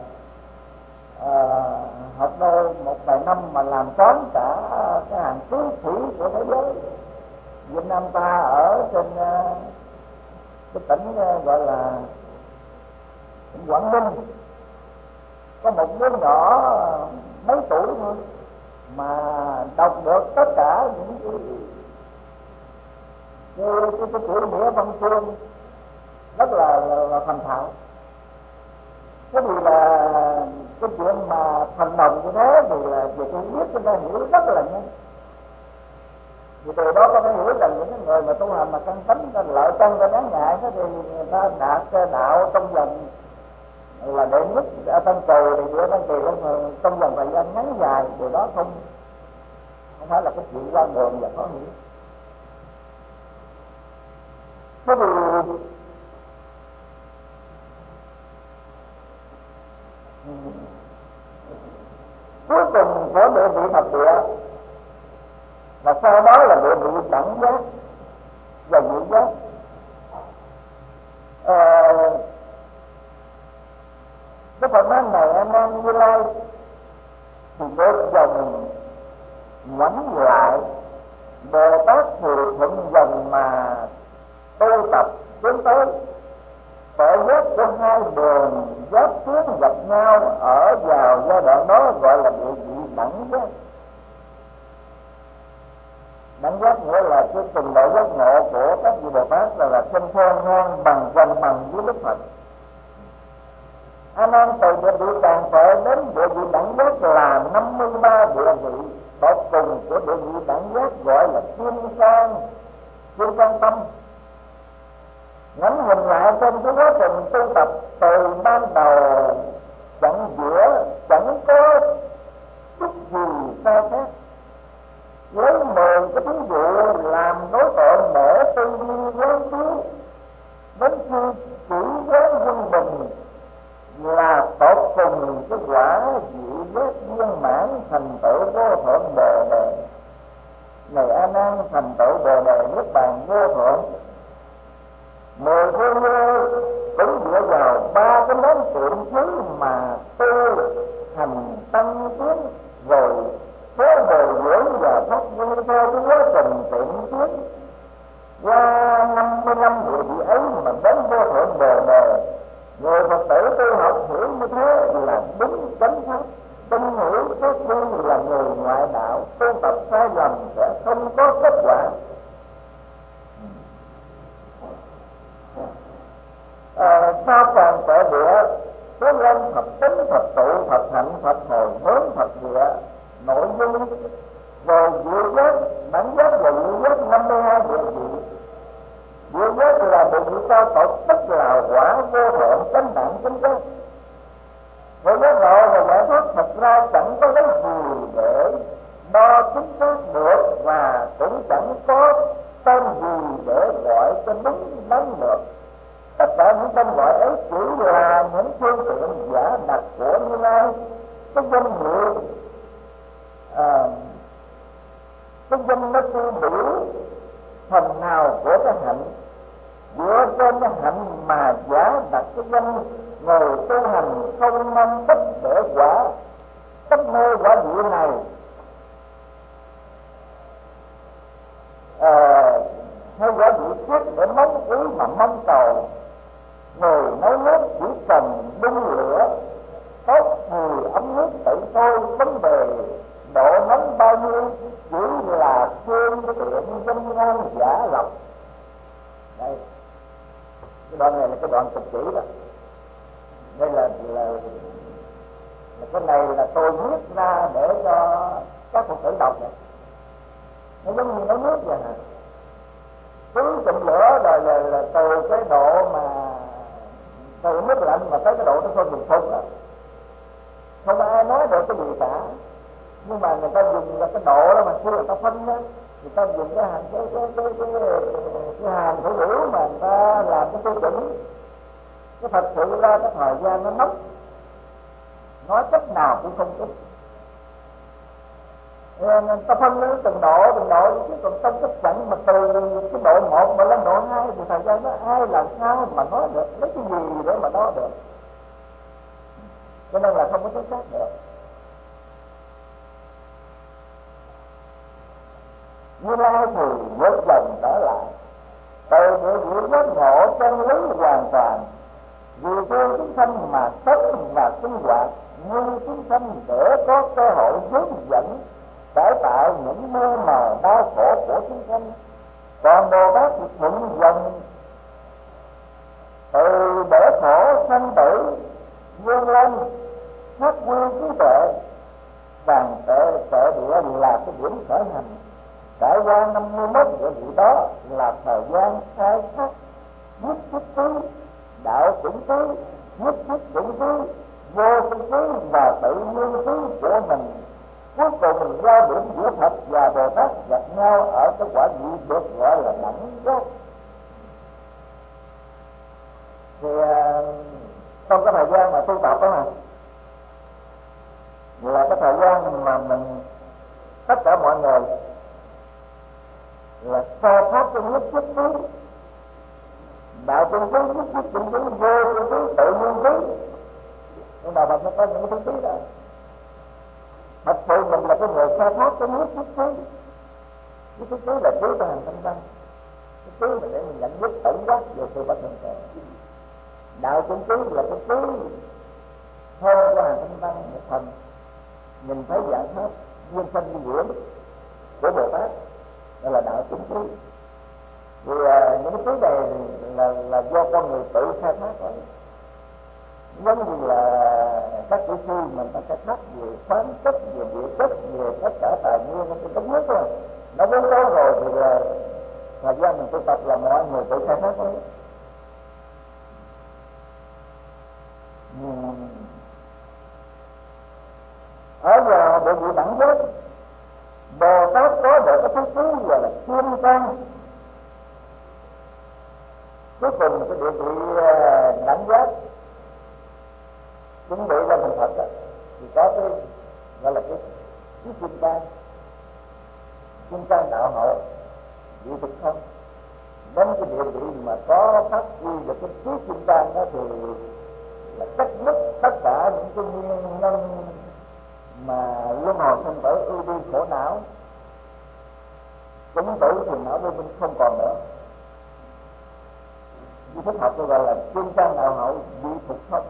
học đâu một vài năm mà làm toán cả cái hàng tứ thủy của thế giới. Việt Nam ta ở trên cái tỉnh gọi là tỉnh Quảng Ninh, có một đứa nhỏ mấy tuổi thôi mà đọc được tất cả những cái chữ nghĩa văn chương rất là thành thạo. Thế thì là cái chuyện mà thành đồng như thế thì là về tôi biết cho ta hiểu rất là nhanh. Thì từ đó có thể hiểu rằng những cái người mà tu hành mà căn tánh ta lợi căn ta ngán ngại thì người ta đạt đạo trong vòng là đệ nhất A Tăng Kỳ, đệ nhị A Tăng Kỳ trong vòng thời gian ngắn dài. Điều đó không phải là cái chuyện quan đường và khó hiểu. Thế thì cuối cùng của địa vị thập địa và sau đó là địa vị đẳng giác và nhị giác. Cái phần nói này em đang Như Lai thì được dòng ngoảnh lại, Bồ Tát thì thuận dòng mà tu tập tiến tới. Tội giác của hai đường giáp tiến gặp nhau ở vào giai đoạn đó gọi là địa vị đẳng giác. Đẳng giác nghĩa là cái trình độ giác ngộ của các vị Bồ Tát là trên thôn ngang bằng quanh bằng với Đức Phật. A Nan từ địa vị càng phệ đến địa vị đẳng giác là 53 địa vị. Tột cùng của địa vị đẳng giác gọi là kim cang tâm. Ngắm nhìn lại trong cái quá trình tu tập từ ban đầu chẳng giữa chẳng có chút gì sai khác. Lấy 10 cái ví dụ làm đối tượng để tột cùng cái quả vị giác viên mãn thành tựu vô thượng bồ đề. Này A Nan, thành tựu bồ đề niết bàn vô thượng, 10 phương vô cũng dựa vào 3 cái món tượng thứ mà tu hành tăng tiến, rồi số bồi dưỡng và phát huy theo cái quá trình tiệm tiến qua 55 địa vị ấy mà đến vô thượng bồ đề. Người Phật tử tu học hiểu như thế là đúng chánh pháp, tin hiểu trước khi là người ngoại đạo, tu tập sai lầm sẽ không có kết quả. Sao càng tuệ địa tiến lên Phật tính, Phật tụ, Phật hạnh, Phật hồi hướng, Phật địa nội dung, rồi diệu giác, bản giác và diệu giác 52 địa vị. Diệu giác là địa vị cao tột, tức là quả vô thượng chánh đẳng chính giác. Với giác ngộ và giải thoát thật ra chẳng có lấy gì để đo chính xác được, và cũng chẳng có tên gì để gọi cho đúng đắn được. Tất cả những tên gọi ấy chỉ là những phương tiện giả đặt của Như Lai. Cái danh hiệu, cái danh nó tiêu biểu phần nào của cái hạnh, dựa trên cái hạnh mà giả đặt cái danh. Người tu hành không mong tích để quả tất mê quả vị này, hay quả vị trước để mong ý mà mong cầu. Người nấu nước chỉ cần đun lửa tốt thì ấm nước tự sôi, vấn đề độ nóng bao nhiêu chỉ là phương tiện danh ngôn giả lập. Đây, cái đoạn này là cái đoạn cực chỉ đó. Đây là cái này là tôi viết ra để cho các Phật tử đọc này. Nó giống như nấu nước vậy hả? Cứ chụm lửa rồi là từ cái độ mà từ nước lạnh mà tới cái độ nó sôi bùng phun đó, không ai nói được cái gì cả. Nhưng mà người ta dùng là cái độ đó mà khi người ta phân đó, người ta dùng cái hàm cái hàm thủ ngữ mà người ta làm cái tiêu chuẩn. Cái thật sự ra cái thời gian nó mất, nói cách nào cũng không đúng. Nên ta phân lên từng độ chứ còn trong cái chặng mà từ cái độ 1 mà lên độ 2 thì thời gian đó ai làm sao mà nói được, lấy cái gì để mà nói được. Cho nên là không có chính xác được. Như Lai thì vượt dần trở lại từ địa vị giác ngộ chân lý hoàn toàn, vì yêu chúng sanh mà sống và sinh hoạt như chúng sanh để có cơ hội hướng dẫn cải tạo những mê mờ đau khổ của chúng sanh. Còn Bồ Tát thì thuận dần từ bể khổ sanh tử vươn lên phát huy trí tuệ. Càng tuệ địa là cái điểm khởi hành. Trải qua 51 địa vị đó là thời gian khai thác nhất thiết trí, đạo chủng trí, nhất thiết chủng trí, vô sinh trí và tự nhiên trí của mình. Cuối cùng giao điểm giữa Phật và Bồ Tát gặp nhau ở cái quả vị được gọi là đẳng giác. Thì trong cái thời gian mà tu tập đó là cái thời gian mà mình tất cả mọi người là khai thác cái nhất thiết trí, đạo chân trí, nhất thiết chủng trí, vô chân trí, tự nhiên trí. Nhưng mà mình nó có những cái trí đó. Thật sự mình là cái người khai thác cái nhất thiết trí. Nhất thiết trí là trí của hành tâm văn. Cái trí là để mình nhận biết tổng giác về sự bất thường tệ. Đạo chân trí là cái trí hơn của hành tâm văn một phần. Mình thấy giải thoát duyên sanh duyên dưỡng của Bồ Tát, đó là đạo chứng trí. Vì những cái trí này là do con người tự khai thác thôi. Giống như là các kỹ sư mình ta khai thác về khoáng chất, về địa chất, về tất cả tài nguyên trên đất nước rồi. Nó vốn có rồi thì là thời gian mình tu tập là mọi người tự khai thác thôi. Ở vào địa vị đẳng giác, Bồ Tát có được cái thứ trí gọi là kim cang. Cuối cùng cái địa vị đẳng giác chuẩn bị lên thành Phật đó, thì có cái gọi là cái kim cang đạo hậu vị thực không, đến cái địa vị mà có phát huy được cái trí kim cang đó thì là cắt đứt tất cả những cái nguyên nhân mà luân hồi sanh tử ưu bi khổ não, cũng tử thì não vô minh không còn nữa. Di thức học tôi gọi là kim cang đạo hậu vị thực không.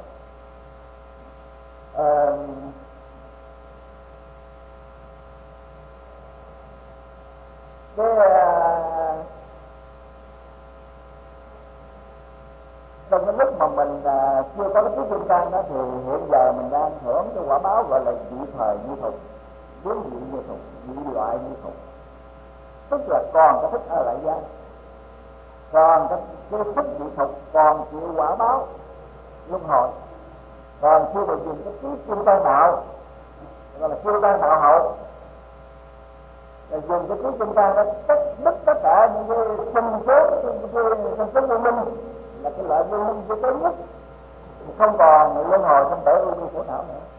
Trong cái lúc mà mình chưa có cái trí kim cang đó thì hiện giờ mình đang hưởng cái quả báo gọi là dị thời như thục, biến dị như thục, dị loại như thục, tức là còn cái thức ở lại gian, còn cái thức dị thục còn chịu quả báo luân hồi, còn chưa được dùng cái trí kim cang đạo gọi là kim cang đạo hậu, là dùng cái trí kim cang đó tất cả những cái sinh số vô minh, là cái loại vô minh vô tối nhất, không còn luân hồi sanh tử ưu bi khổ não nữa.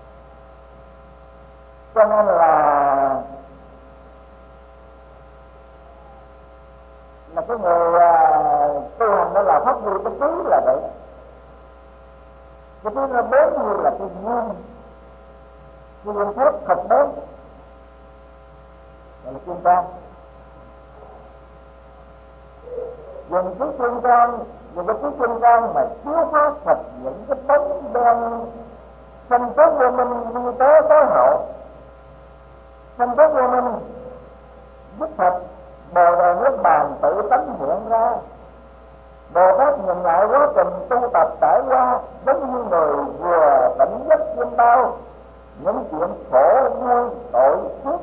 Cho nên là cái người tu hành đó là phát huy cái trí là vậy. Cái trí nó bốn như là cái duyên thép thật bốn, gọi là kim cang. Dùng cái kim cang, dùng cái kim cang mà chiếu phát thật những cái bóng đen sanh tốt vô minh như tế tối hậu, sanh tốt vô minh dứt thật bồ đề nước bàn tự tánh hiện ra. Bồ Tát nhìn lại quá trình tu tập trải qua, giống như người vừa tỉnh giấc chiêm bao những chuyện khổ vui tội phước.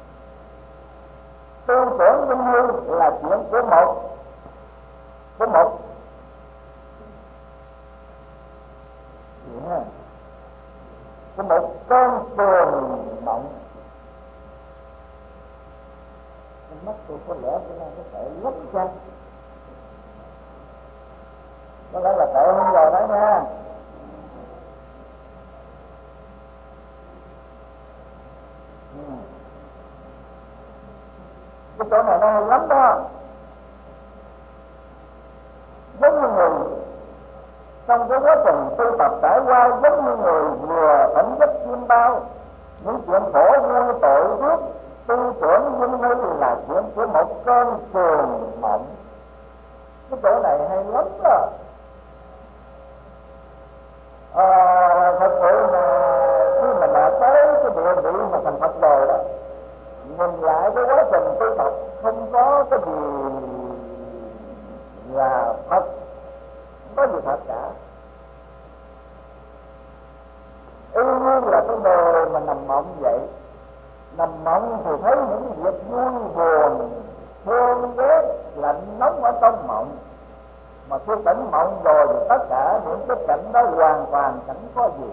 Tu tưởng vinh hư là chuyện của một cơn tường mộng. Mắt tôi có lẽ cho nên có thể lấp ra, có lẽ là tệ hơn rồi đó nha. Cái chỗ này nó hay lắm đó. Giống như người trong cái quá trình tu tập trải qua, giống như người vừa tỉnh giấc chiêm bao những chuyện khổ vui tội phước. Tu tưởng vinh hư là chuyện của một cơn cuồng mộng. Cái chỗ này hay lắm đó. Thật sự mà khi mình đã tới cái địa vị mà thành Phật rồi đó, nhìn lại cái quá trình tu tập không có cái gì là thật, không có gì thật cả. Y như là cái người mà nằm mộng vậy. Nằm mộng thì thấy những việc vui buồn, thương ghét, lạnh nóng ở trong mộng. Mà khi tỉnh mộng rồi thì tất cả những cái cảnh đó hoàn toàn chẳng có gì.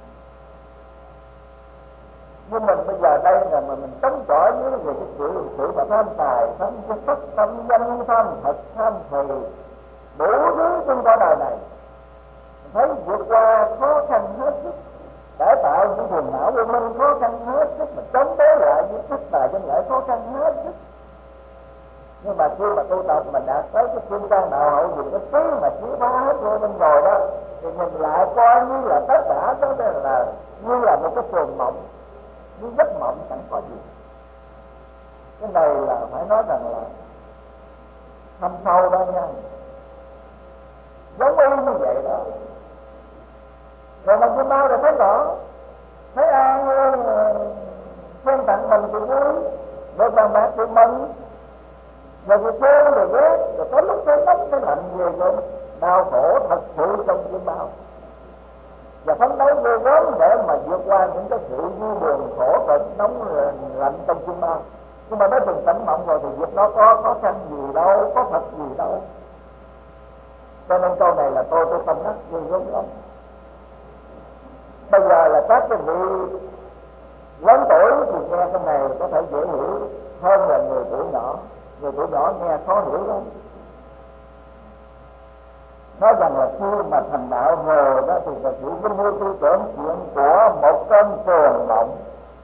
Nhưng mình bây giờ đây là mình chống chọi với về cái sự mà tham tài, tham sắc, tham danh, tham thật, tham thùy, đủ thứ trong cõi đời này. Mình thấy vượt qua khó khăn hết sức, cải tạo những phiền não của mình khó khăn hết sức, mà chống đối lại những thất bại trong lại khó khăn hết sức. Nhưng mà khi mà tu tập mình đã tới cái kim cang đạo hậu dùng cái trí mà chiếu phá hết vô bên rồi đó, thì mình lại coi như là tất cả đó là như là một cái phường mộng, như giấc mộng chẳng có gì. Cái này là phải nói rằng là thâm sâu đó nha, giống y như vậy đó. Rồi mình cứ mau để thấy rõ, thấy ai khen tặng mình thì vui, rồi bàn bạc thì mừng, rồi thì chê rồi ghét, rồi có lúc cái nóng cái lạnh về rồi đau khổ thật sự trong chiêm bao. Và phấn đấu vô gớm để mà vượt qua những cái sự vui buồn khổ cực nóng lạnh trong chiêm bao. Nhưng mà nói từng tỉnh mộng rồi thì việc đó có khó khăn gì đâu, có thật gì đâu. Cho nên câu này là tôi tâm đắc vui gớm lắm. Bây giờ là các cái vị lớn tuổi thì nghe cái này có thể dễ hiểu hơn là người tuổi nhỏ. Người tuổi nhỏ nghe khó hiểu lắm. nói rằng là khi mà thành đạo rồi đó thì là chỉ có nuôi tư tưởng chuyện của một cơn cuồng động.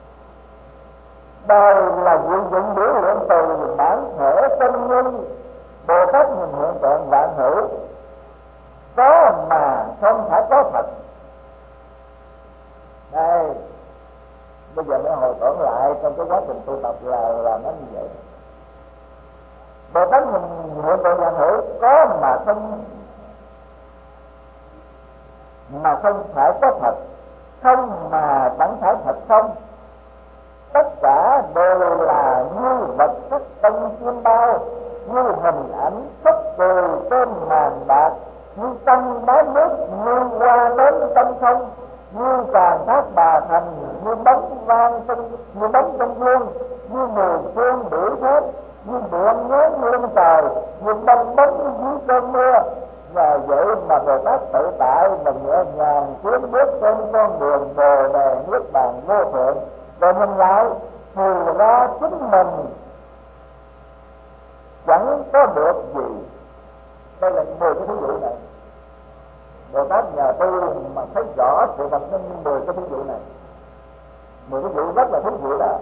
Đây là những biểu hiện từ bản thể chân nhân. Bồ Tát nhìn hiện tượng vạn hữu có mà không phải có thật. Đây bây giờ mới hồi tưởng lại trong cái quá trình tu tập là nó như vậy. Bồ Tát nhìn hiện tượng vạn hữu có mà không phải có thật, không mà chẳng phải thật không. Tất cả đều là như vật sắc tân chim bao, như hình ảnh khóc cười trên màn bạc, như tâm đá nước, như hoa lớn tâm không, như tràn thác bà thành, như bóng trong vương, như mùi phương đuổi thép, như buồn nhớ lên trời, như bong bóng dưới cơn mưa. Và vậy mà Bồ Tát tự tại và nhẹ nhàng tiến bước trên con đường bồ đề niết bàn vô thượng. Rồi nhìn lại thì ra chính mình chẳng có được gì. Đây là 10 cái thí dụ này. Bồ Tát nhờ tu mà thấy rõ sự vật nên 10 cái thí dụ này. 10 cái dụ rất là thú vị đó.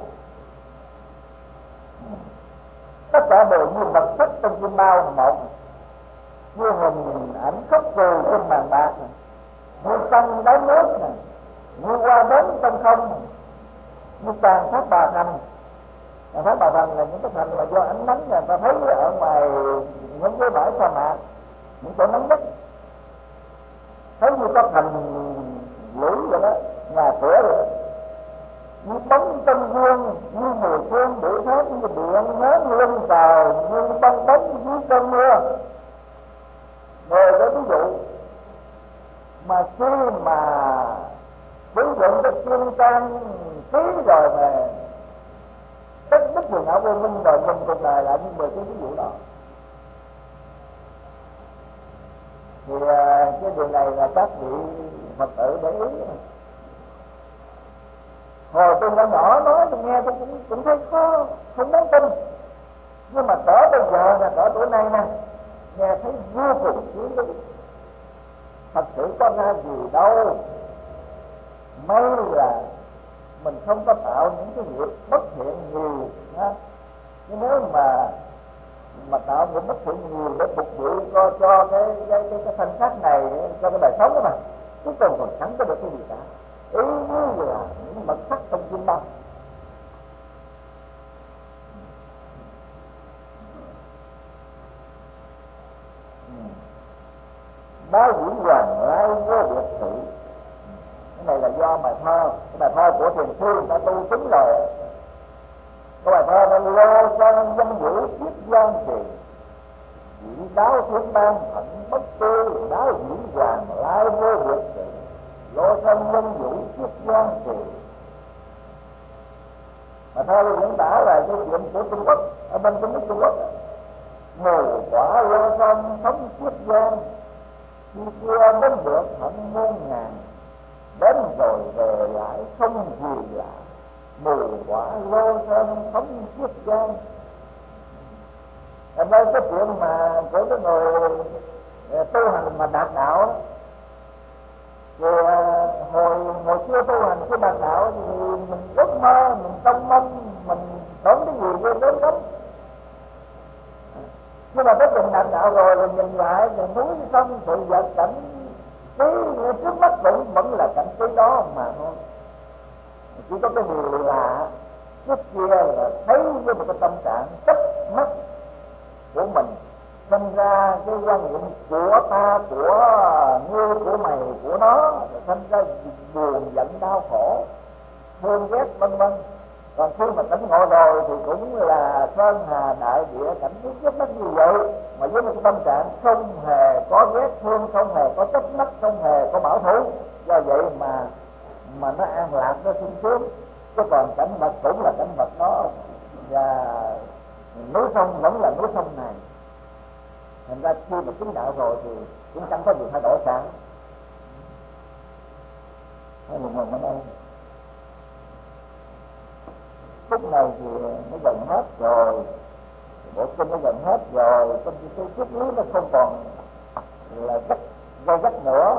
Tất cả đều như vật sắc trong chim bao một, như hình ảnh khóc cười trên màn bạc này, như sông đáy nước này, như hoa đến trong không này, như tràn thác bà thành. Tràn thác bà thành là những cái thành mà do ánh nắng người ta thấy ở ngoài những cái bãi sa mạc, những chỗ nắng nhất, thấy như có thành lũy vậy đó, nhà cửa vậy đó. Như bóng trong gương, như mùi phương đuổi thép, như điện nến lên trời, như bong bóng dưới cơn mưa. Rồi cái ví dụ mà khi mà sử dụng cái chuyên trang ký rồi mà tất bức quần áo vô minh rồi mình cuộc đời lại như 10 cái ví dụ đó. Thì cái điều này là các vị Phật tử để ý. Hồi tôi nhỏ nói tôi nghe tôi cũng thấy khó, không muốn tin. Nhưng mà cỡ bây giờ là cỡ tuổi này nè, nghe thấy vô cùng chí lý. Thật sự có ra gì đâu. May là mình không có tạo những cái việc bất thiện nhiều ha. Nhưng nếu mà tạo những bất thiện nhiều để phục vụ cho cái thanh sắc này, cho cái đời sống đó mà, cuối cùng còn chẳng có được cái gì cả. Ý như là những mật sắc trong chim bao. Bá Diễn Hoàng Lai Vô Biệt Sự. Cái này là do bài thơ, cái bài thơ của Thiền Sư đã tu chính rồi. Cái bài thơ nó lo cho dân vũ chiết gian trì, diễn đáo thiên ban hận bất tư, đáo Diễn Hoàng Lai Vô Biệt Sự, lo cho dân vũ chiết gian trì. Bài thơ diễn tả là cái chuyện của Trung Quốc, ở bên Trung Quốc mù quả lo xong sống chiết gian, khi chưa đến được hận muôn ngàn, đến rồi về lại không gì lạ, mù quả lô sơn sống chiết gian. Ở đây cái chuyện mà của cái người tu hành mà đạt đạo, rồi hồi xưa tu hành cái đạt đạo thì mình ước mơ, mình trông mong, mình tưởng cái gì ghê đến lắm. Nhưng mà tới trình đạt đạo rồi nhìn lại thì núi sông sự vật cảnh cái trước mắt cũng vẫn là cảnh trí đó mà thôi. Chỉ có cái điều là trước kia là thấy với một cái tâm trạng chấp mắt của mình, sinh ra cái quan niệm của ta, của ngươi, của mày, của nó, rồi sinh ra buồn giận đau khổ, thương ghét vân vân. Còn khi mà tỉnh ngộ rồi thì cũng là sơn hà đại địa cảnh giới trước mắt như vậy, mà với một tâm trạng không hề có ghét thương, không hề có trách móc, không hề có bảo thủ. Do vậy mà nó an lạc, nó sung sướng. Chứ còn cảnh vật cũng là cảnh vật đó, và núi sông vẫn là núi sông này. Thành ra khi mà chứng đạo rồi thì cũng chẳng có gì thay đổi cả. Hay là mình ở đây phút này thì nó gần hết rồi, bộ kinh nó gần hết rồi, trong cái triết lý nó không còn là rất gây gắt nữa.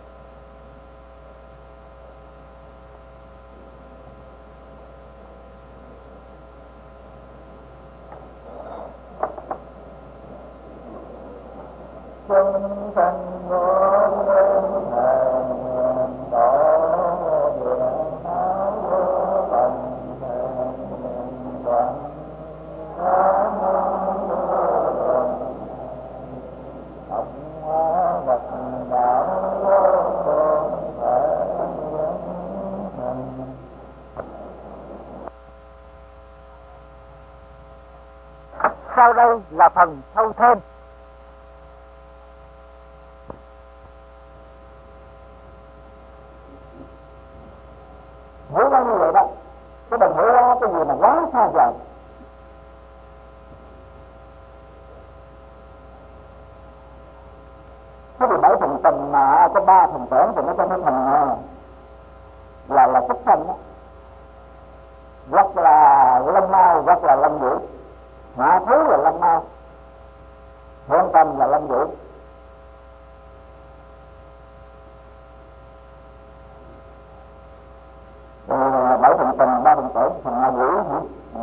Chúng sanh ngôn lên thềm tổ điện tháo vô tận thềm đoạn nam mô học hóa vật đạo vô thường thể hình. Sau đây là phần thâu thêm. Hiểu ra như vậy đó, chứ đừng hiểu ra cái gì mà quá xa vời. Thế thì 7 phần tình mà có 3 phần tưởng thì nó có thành là xuất sanh đó, hoặc là lâm mau hoặc là lâm vũ, hạ thứ là lâm mau, thượng tâm là lâm vũ. Bảy phần tình, 3 phần tưởng, phần ma vũ hả?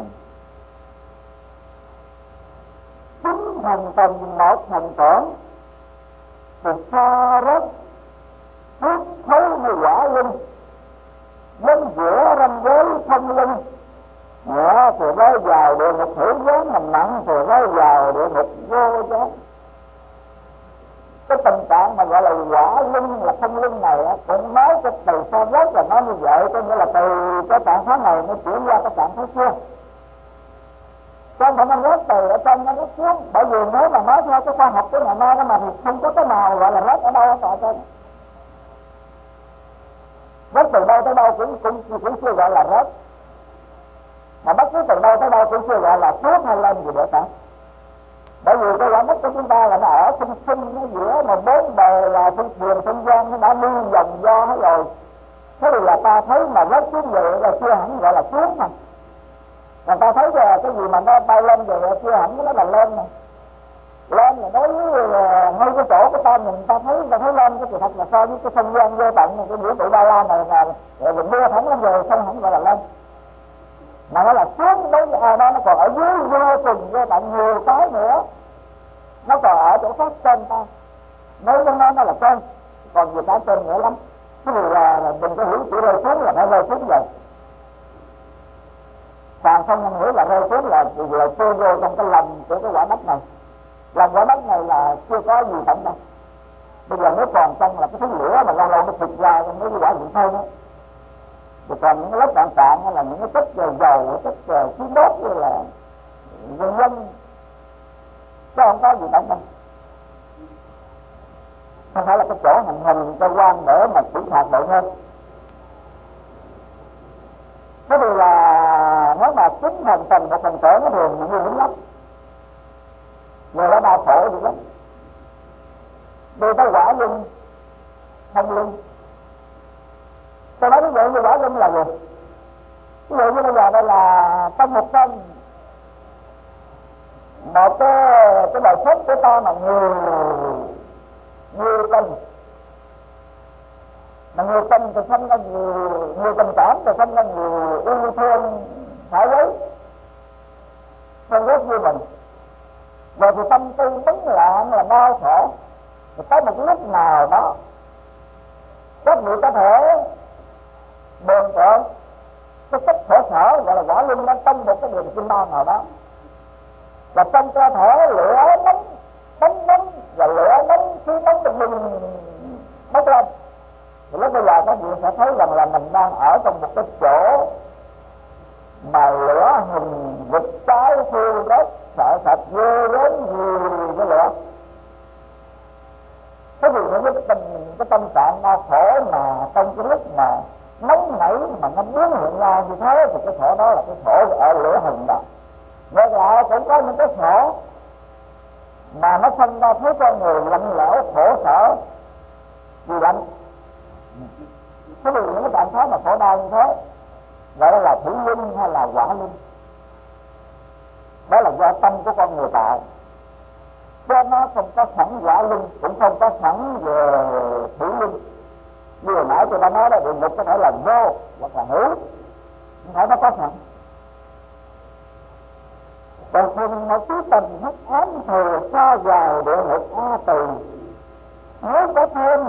Chín thành tình, 1 thành tưởng thì xa rất phước thấu như quả linh, đến giữa ranh giới thông linh. Nhẹ thì rơi vào địa ngục thử giới, mình nặng thì rơi vào địa ngục vô giới. Cái tình trạng mà gọi là quả linh là thông linh này cũng nói cái từ xa rất là nói như vậy, có nghĩa là từ cái trạng thái này nó chuyển qua cái trạng thái kia. Trong phải nó rớt từ ở trong nó rớt xuống, bởi vì nếu mà nói theo cái khoa học của ngày nay đó mà thì không có cái nào gọi là rớt ở đâu ở trên. Rớt từ đâu tới đâu cũng chưa gọi là rớt, mà bất cứ từ đâu tới đâu cũng chưa gọi là xuống hay lên gì được cả. Bởi vì cái quả đất của chúng ta là nó ở sinh nó giữa mà 4 bề là thiên đường không gian, nó đã đi vòng do hết rồi. Thế thì là ta thấy mà rớt xuống vậy là chưa hẳn gọi là xuống mà. Mà ta thấy cái gì mà nó bay lên vậy là chưa hẳn nó là lên mà. Lên là đối với ngay cái chỗ của ta mình ta thấy lên cái sự thật là so với cái không gian vô tận này, cái vũ trụ Ba La này là mình đưa thẳng lên rồi không hẳn gọi là lên. Mà nó là xuống đối với ai đó, nó còn ở dưới vô cùng vô tận nhiều cái nữa, nó còn ở chỗ khác trên ta. Nếu nó là trên, còn nhiều cái trên nữa lắm. Thế thì là đừng có hiểu chỉ rơi xuống là phải rơi xuống rồi, càng không nên hiểu là rơi xuống là chưa vô trong cái lòng của cái quả đất này. Lòng quả đất này là chưa có gì tận đâu. Bây giờ nếu còn trong là cái thứ lửa mà lâu lâu nó thịt ra trong mấy cái quả điện thơm á, thì còn những cái lớp cạn cạn là những cái chất dầu, chất khí đốt như là vân vân, chứ không có gì tận đâu. Không phải là cái chỗ hành hình cho quan để mà xử phạt tội nhân. Thế thì là nếu mà chính thành tình một phần tưởng nó thường như đúng lắm, người đó đau khổ được lắm. Đi tới quả linh, thông linh. Tôi nói ví dụ như quả linh là gì? Ví dụ như bây giờ đây là trong một tâm, một cái đời sống của ta mà nhiều tình, mà nhiều tình thì sinh ra nhiều tình cảm, thì sinh ra nhiều yêu thương phải lấy thân ghét như mình. Rồi thì tâm tư bấn loạn là đau khổ. Thì tới một lúc nào đó các vị có thể bền trợn cái chất khổ sở gọi là quả linh đang trong một cái đường kim ban nào đó, và trong cơ thể lửa nóng và lửa nóng khí nóng trong mình bốc lên. Thì lúc bây giờ các vị sẽ thấy rằng là mình đang ở trong một cái chỗ mà lửa hình vụt cháy thiêu đốt sợ sệt ghê gớm gì cái lửa. Thế thì những cái tâm trạng đau khổ mà trong cái lúc mà nóng nảy mà nó biến hiện ra như thế thì cái khổ đó là cái khổ ở lửa hình đó. Ngược lại cũng có những cái khổ mà nó sinh ra thấy con người lạnh lẽo khổ sở vì lạnh. Thế thì những cái trạng thái mà khổ đau như thế gọi là thủy linh hay là quả linh, đó là do tâm của con người tạo. cho nó không có sẵn giả linh, cũng không có sẵn về thủy linh. Như hồi nãy tôi đã nói đó, địa ngục có thể là vô hoặc là hữu, không phải nó có sẵn. Còn phần một cái tình hắc ám thừa xa dài địa ngục A Tỳ, nếu có thêm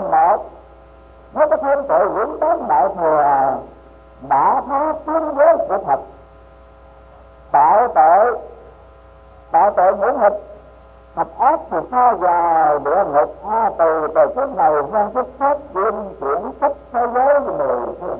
tội quỷ tám đại thừa đã phá tiến giới của Phật, tạo tội ngũ nghịch thập ác thì xa dài địa ngục A Tỳ, từ trước này sang kiếp khác chuyên chuyển khắp thế giới mười phương.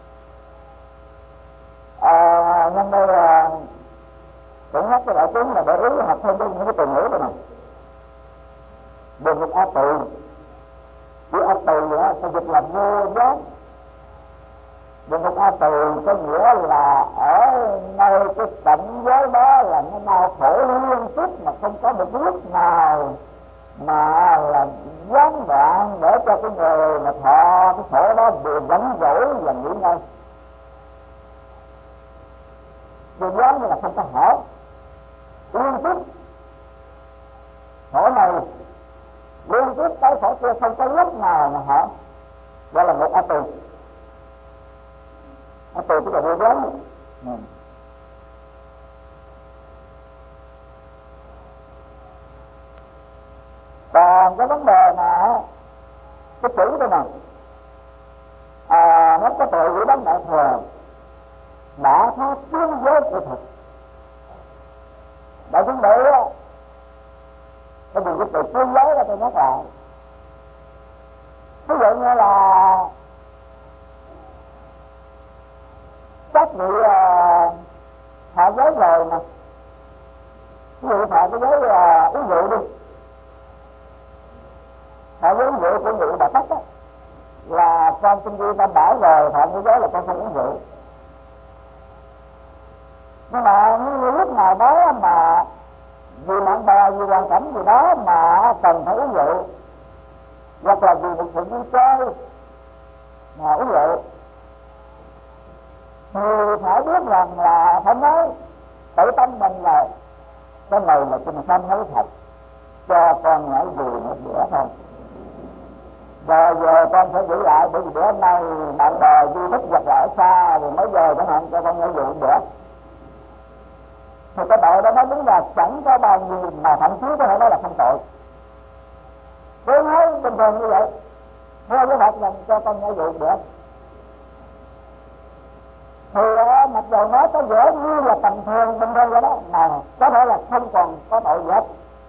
Nhân đây là cũng nhắc cho đại chúng là để ý học thêm những cái từ ngữ này này. Địa ngục A Tỳ, chữ A Tỳ sẽ dịch là vô giác. Địa ngục A Tỳ có nghĩa là ở nơi cái cảnh giới đó là nó đau khổ liên tiếp mà không có một lúc nào mà là gián đoạn để cho cái người mà thọ cái khổ đó vừa rảnh rỗi và nghỉ ngơi. Điều gián như là không có hở liên tiếp, khổ này liên tiếp tới khổ kia, không có lúc nào mà hở, đó là một A Tỳ. A Tỳ tức là vô gián. Còn cái vấn đề mà cái chữ đây này, nó có tội quỷ đấng đại thừa đã phá tiến giới của Phật. Đại chúng để cái gì cái từ tiến giới là tôi nhắc lại. Ví dụ như là các vị hạ giới rồi nè, ví dụ hạ cái giới uống rượu đi, hạ giới uống rượu của vị Bà Tắc á, là con tinh vi tam bảo rồi, hạ cái giới là con không uống rượu. Nhưng mà như lúc nào đó mà vì bạn bè, vì hoàn cảnh gì đó mà cần phải uống rượu, hoặc là vì một sự vui chơi mà uống rượu, thì phải biết rằng là phải nói tự tâm mình là cái này là tình tâm nói thật, cho con nhảy dù một bữa thôi. Rồi giờ con sẽ giữ lại, bởi vì bữa hôm nay bạn bè du thích hoặc là ở xa rồi mấy giờ chẳng hạn, cho con nhảy dù một bữa. Thì cái tội đó nói đúng là chẳng có bao nhiêu, mà thậm chí có thể nói là không tội. Tôi nói bình thường như vậy, theo cái Phật là cho con nhảy dù một bữa. Thì mặc dù nói có vẻ như là tầm thường bình thường vậy đó, mà có thể là không còn có tội gì hết.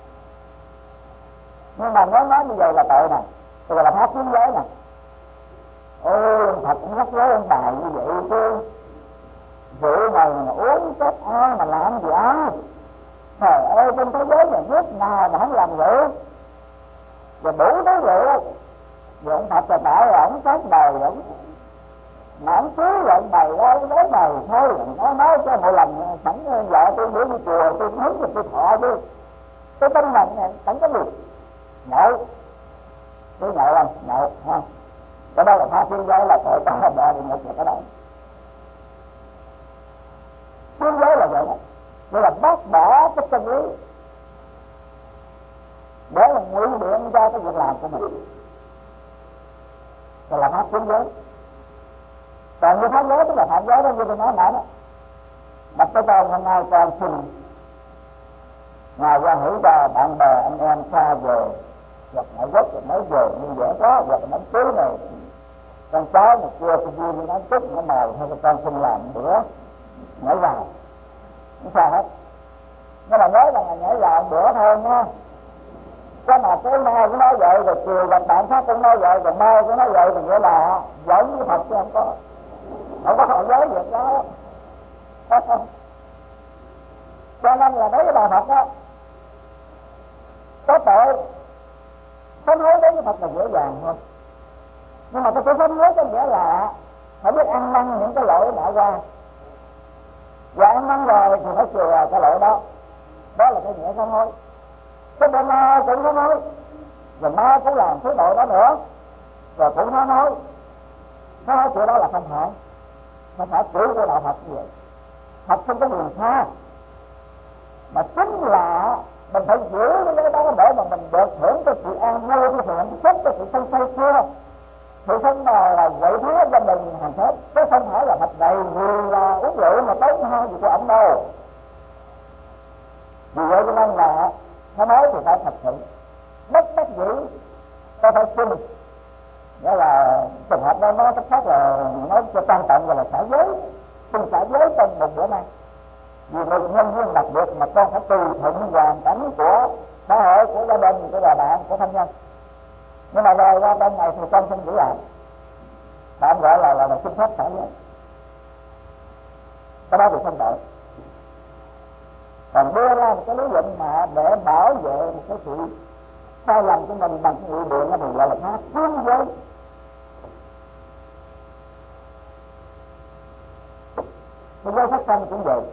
Nhưng mà nếu nói như vậy là tội này, thì là phá tiến giới này. Ôi thật nhắc với ông bà như vậy chứ, rượu này mà uống chết ai mà làm gì ai. Trời ơi, trên thế giới nhà nước nào mà không làm rượu, và đủ tới rượu. Rồi ông Phật là tại là ông sát đời ông mà ông cưới lại bày ra cái bày thôi, nói cho mỗi lần sẵn vợ tôi bữa đi chùa tôi hứng thì tôi thọ chứ, tôi tin rằng này chẳng có gì nhậu, tôi nhậu không nhậu ha, cái đó là phá thiên giới, là tội ta bè thì ngục là cái đó. Thiên giới là vậy đó, nghĩa là bác bỏ cái chân lý để là ngụy biện cho cái việc làm của mình, là phá thiên giới. Còn như pháp giới tức là phạm giới đó, như tôi nói nãy đó. Bạch Thế Tôn hôm nay con xin Ngài quan hỷ cho bạn bè anh em xa về, hoặc ngoại quốc rồi mới về như vậy đó, hoặc đám cưới này con cháu một kia tôi vui như đám cúc nó mời thôi, con xin làm bữa nhảy vào không sao hết. Nhưng mà nhớ rằng là nhảy vào bữa thôi nha, cái mà tối nay cũng nói vậy, rồi chiều gặp bạn khác cũng nói vậy, rồi mai cũng nói vậy, thì nghĩa là giỡn với Phật chứ không có họ giới việc đó. Cho nên là đối với bà Phật đó, có tội sám hối đối với Phật là dễ dàng thôi. Nhưng mà cái sự sám hối có nghĩa là phải biết ăn năn những cái lỗi đã qua, và ăn năn rồi thì phải chừa cái lỗi đó. Đó là cái nghĩa sám hối. Cái bên mai cũng sám hối, rồi mai cũng làm thứ tội đó nữa, rồi cũng sám hối. Sám hối chuyện đó là không phải chữ của đạo Phật như vậy. Phật không có quyền tha, mà chính là Mình phải giữ cái giới đó để mà mình được hưởng cái sự an vui, cái sự hạnh phúc, cái sự say sưa. Sự sống nào là vậy thế gia đình hạnh phúc, chứ không phải là thật đầy vì là uống rượu mà tốn hơn gì của ông đâu. Vì vậy cho nên là nó nói thì phải thật sự bất đắc dĩ ta phải xin. Nghĩa là trường hợp đó nó cách khác là nói cho quan trọng là xả giới, xin xả giới trong một bữa nay. Vì một nhân duyên đặc biệt mà con phải tùy thuận hoàn cảnh của xã hội, của gia đình, của bà bạn, của thân nhân. Nhưng mà rồi qua bên này thì con xin giữ lại, bạn gọi là xin phép xả giới, cái đó thì không tội. Còn đưa ra một cái lý luận mà để bảo vệ một cái sự sai lầm của mình bằng cái nghị biện thì gọi là phá thiên giới. Cái giới sát sanh cũng vậy.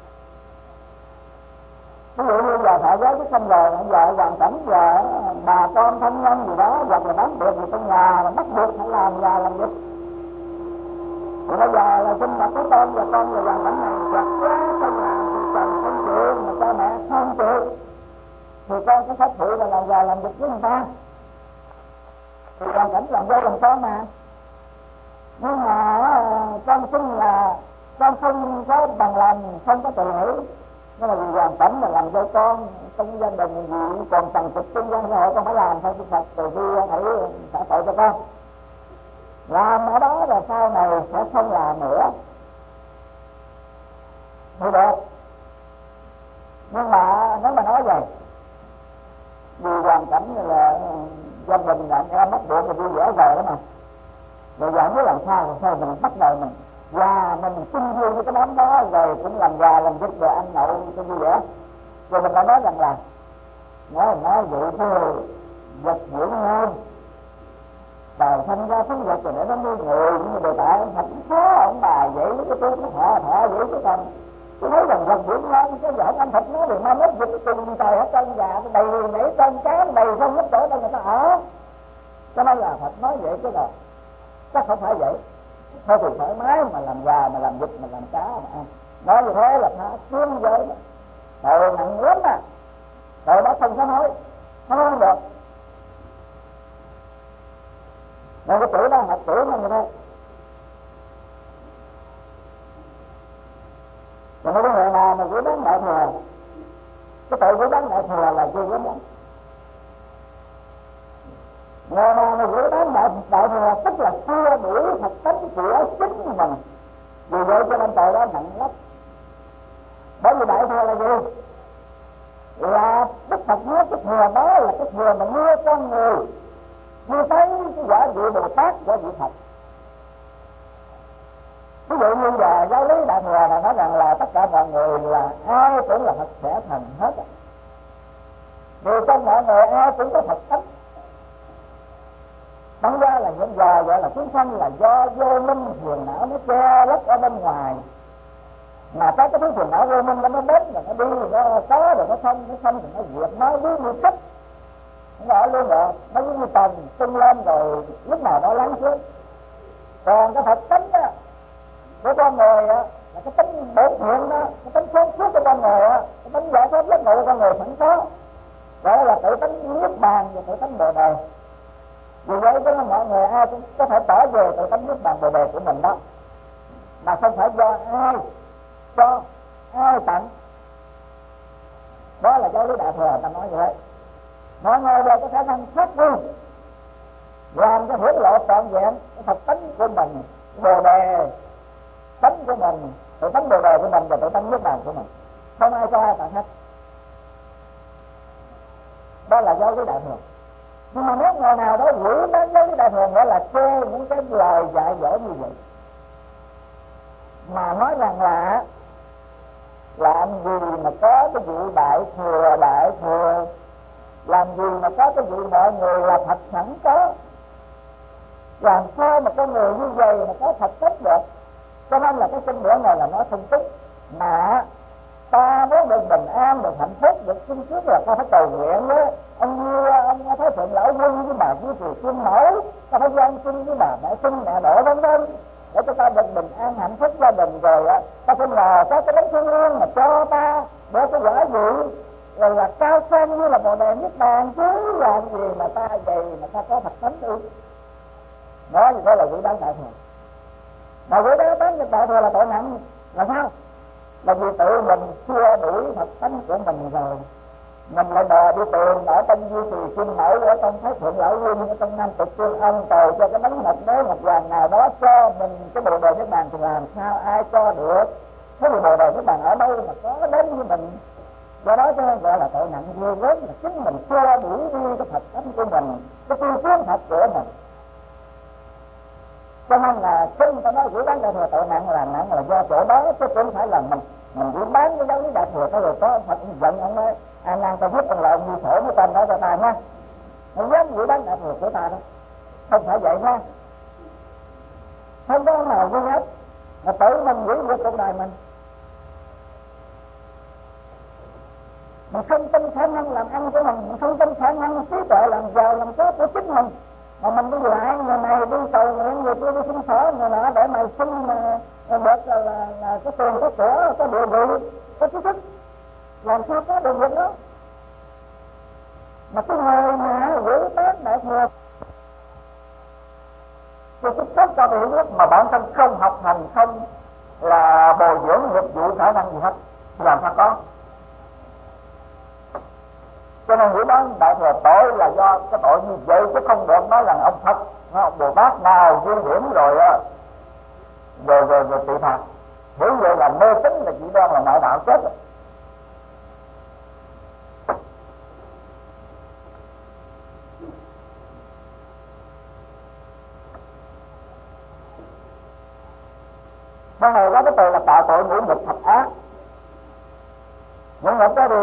Ví dụ như giờ thọ giới chứ không rồi giờ hoàn cảnh giờ bà con thân nhân gì đó hoặc là bán được gì trong nhà mà bắt buộc phải làm nhà làm việc. Thì bây giờ là sinh mặt của con và con là hoàn cảnh này hoặc quá không làm thì chồng không chịu mà cha mẹ không chịu thì con có phải phụ là làm giờ làm việc với người ta. Thì hoàn cảnh làm dâu làm con mà. Nhưng mà con xin là con không có bằng lòng, không có tự hữu. Nó là vì hoàn cảnh là làm dâu con trong gia đình gì còn tầng trực trong quan xã hội con phải làm thôi, chứ Phật từ bi hãy xả tội cho con. Làm ở đó là sau này sẽ không làm nữa thì được. Nhưng mà nếu mà nói vậy vì hoàn cảnh là gia đình là anh em bắt buộc mình vui vẻ rồi đó mà, rồi giờ biết làm sao mình bắt đầu mình và mình tin vui với cái đám đó rồi cũng làm già làm giúp rồi ăn nhậu cho vui vẻ. Rồi mình đã nói rằng là nói vậy thôi vật dưỡng hơn và thanh ra phóng vật rồi để nó nuôi người. Nhưng mà đề tại thật khó ông bà vậy cái tôi cũng thọ vậy chứ còn tôi nói rằng vật dưỡng hơn cái giọng anh thật nói thì mai mốt dịch cùng trời hết trơn già đầy nảy con cá đầy không hết chỗ đâu người ta ở. Cho nên là Phật nói vậy chứ rồi chắc không phải vậy. Thôi thì thoải mái mà làm gà mà làm vịt mà làm cá mà ăn. Nói như thế là nó xuống giới tội nặng lắm à. Tội đó không có nói không được. Nên cái chữ đó học chữ nó như thế. Còn cái người nào mà cứ bán đại thừa, cái tội của bán đại thừa là chưa có bán. Người nào mà giữ bán đại thừa tức là xua đuổi thật tánh của chính mình. Vì vậy cho nên tội đó nặng lắm. Bởi vì đại thừa là gì? Là Đức Phật nói cái thừa đó là cái thừa mà nuôi con người, nuôi thấy cái quả vị Bồ Tát, quả vị Phật. Ví dụ như giờ giáo lý đại thừa là nói rằng là tất cả mọi người là ai cũng là Phật sẽ thành hết. Vì trong mọi người ai cũng có Phật tánh. Đáng ra là những giờ gọi là chúng sanh là do vô minh phiền não nó che lấp ở bên ngoài. Mà cái thứ phiền não vô minh nó đến rồi nó đi nó có rồi nó không thì nó diệt nó với như cách. Nó ở luôn rồi, nó với như tầng tung lên rồi lúc nào nó lắng xuống. Còn cái Phật tánh á của con người á là cái tính bổn thiện đó, cái tính sáng suốt của con người á, cái tính giải thoát giác ngộ của con người sẵn có. Gọi là tự tánh niết bàn và tự tánh bồ đề. Vì vậy cho nên mọi người ai cũng có thể tỏ về tự tánh niết bàn bồ đề của mình đó, mà không phải do ai cho ai tặng. Đó là giáo lý đại thừa ta nói như thế. Mọi người đều có khả năng phát huy làm cho hiển lộ trọn vẹn cái thật tánh của mình, bồ đề tánh của mình, tự tánh bồ đề của mình và tự tánh niết bàn của mình. Không ai cho ai tặng hết. Đó là giáo lý đại thừa. Nhưng mà nếu người nào đó quỷ bán giáo lý đại thừa nghĩa là chê những cái lời dạy dỗ như vậy, mà nói rằng là làm gì mà có cái vụ đại thừa, làm gì mà có cái vụ mọi người là thật sẵn có, làm sao mà con người như vậy mà có thật tánh được. Cho nên là cái kinh điển này là nói không tốt, mà ta muốn được bình an, được hạnh phúc, được sung sướng là ta phải cầu nguyện với ông Thái Thượng Lão Quân với bà Vua Trì Kim Mẫu, ta phải gian sinh với bà Mẹ Sinh, Mẹ Độ vân vân để cho ta được bình an hạnh phúc gia đình. Rồi ta phải nhờ có cái đấng thiêng liêng mà cho ta để cái quả vị rồi là cao sang như là bồ đề niết bàn chứ làm gì mà ta vậy mà ta có Phật tánh được. Nói gì đó là quỷ bán đại thừa. Mà quỷ bán đại thừa là tội nặng là sao? Là vì tự mình xua đuổi Phật tánh của mình rồi, mình lại đòi đi tìm ở trong duy trì sinh mẫu, ở trong Thái Thượng Lão Quân, ở trong Nam Cực Tiên Ông cầu cho cái bánh ngọc đế ngọc hoàng nào đó cho mình cái bồ đề niết bàn thì làm sao ai cho được? Thế thì bồ đề niết bàn ở đâu mà có đến với mình? Do đó cho nên gọi là tội nặng ghê gớm, là chính mình xua đuổi đi cái Phật tánh của mình, cái tư kiến thật của mình. Cho nên là khi ta nói quỷ bán đại thừa tội nặng là do chỗ đó, chứ không phải là mình quỷ bán cái giáo lý đại thừa. Cái rồi có Phật giận ông ấy An Nan ta giết ông là ông như sổ với tên đó cho ta nha, không dám quỷ bán đại thừa của ta đâu, không phải vậy nha. Không có nào duy nhất là tự mình quỷ diệt cuộc đời mình không tin khả năng làm ăn của mình không tin khả năng trí tuệ làm giàu làm có của chính mình, mà mình đi lại người này đi cầu nguyện, người kia đi xin xỏ người nọ để mà xin được là có tiền có của có địa vị có trí thức, làm sao có được việc đó. Mà cái người mà quỷ bán đại thừa thì cái tốt cho bị biết mà bản thân không học hành, không là bồi dưỡng nghiệp vụ khả năng gì hết thì làm sao có. Cho nên quỷ bán đại thừa tội là do cái tội như vậy, chứ không được nói là ông Phật, ông Bồ Tát nào ghi điểm rồi trị phạt. Bởi vậy là mê tín là chỉ đoan là ngoại đạo chết rồi. Ban ngày có cái từ là tạo tội ngũ nghịch thập ác. Ngũ nghịch đó thì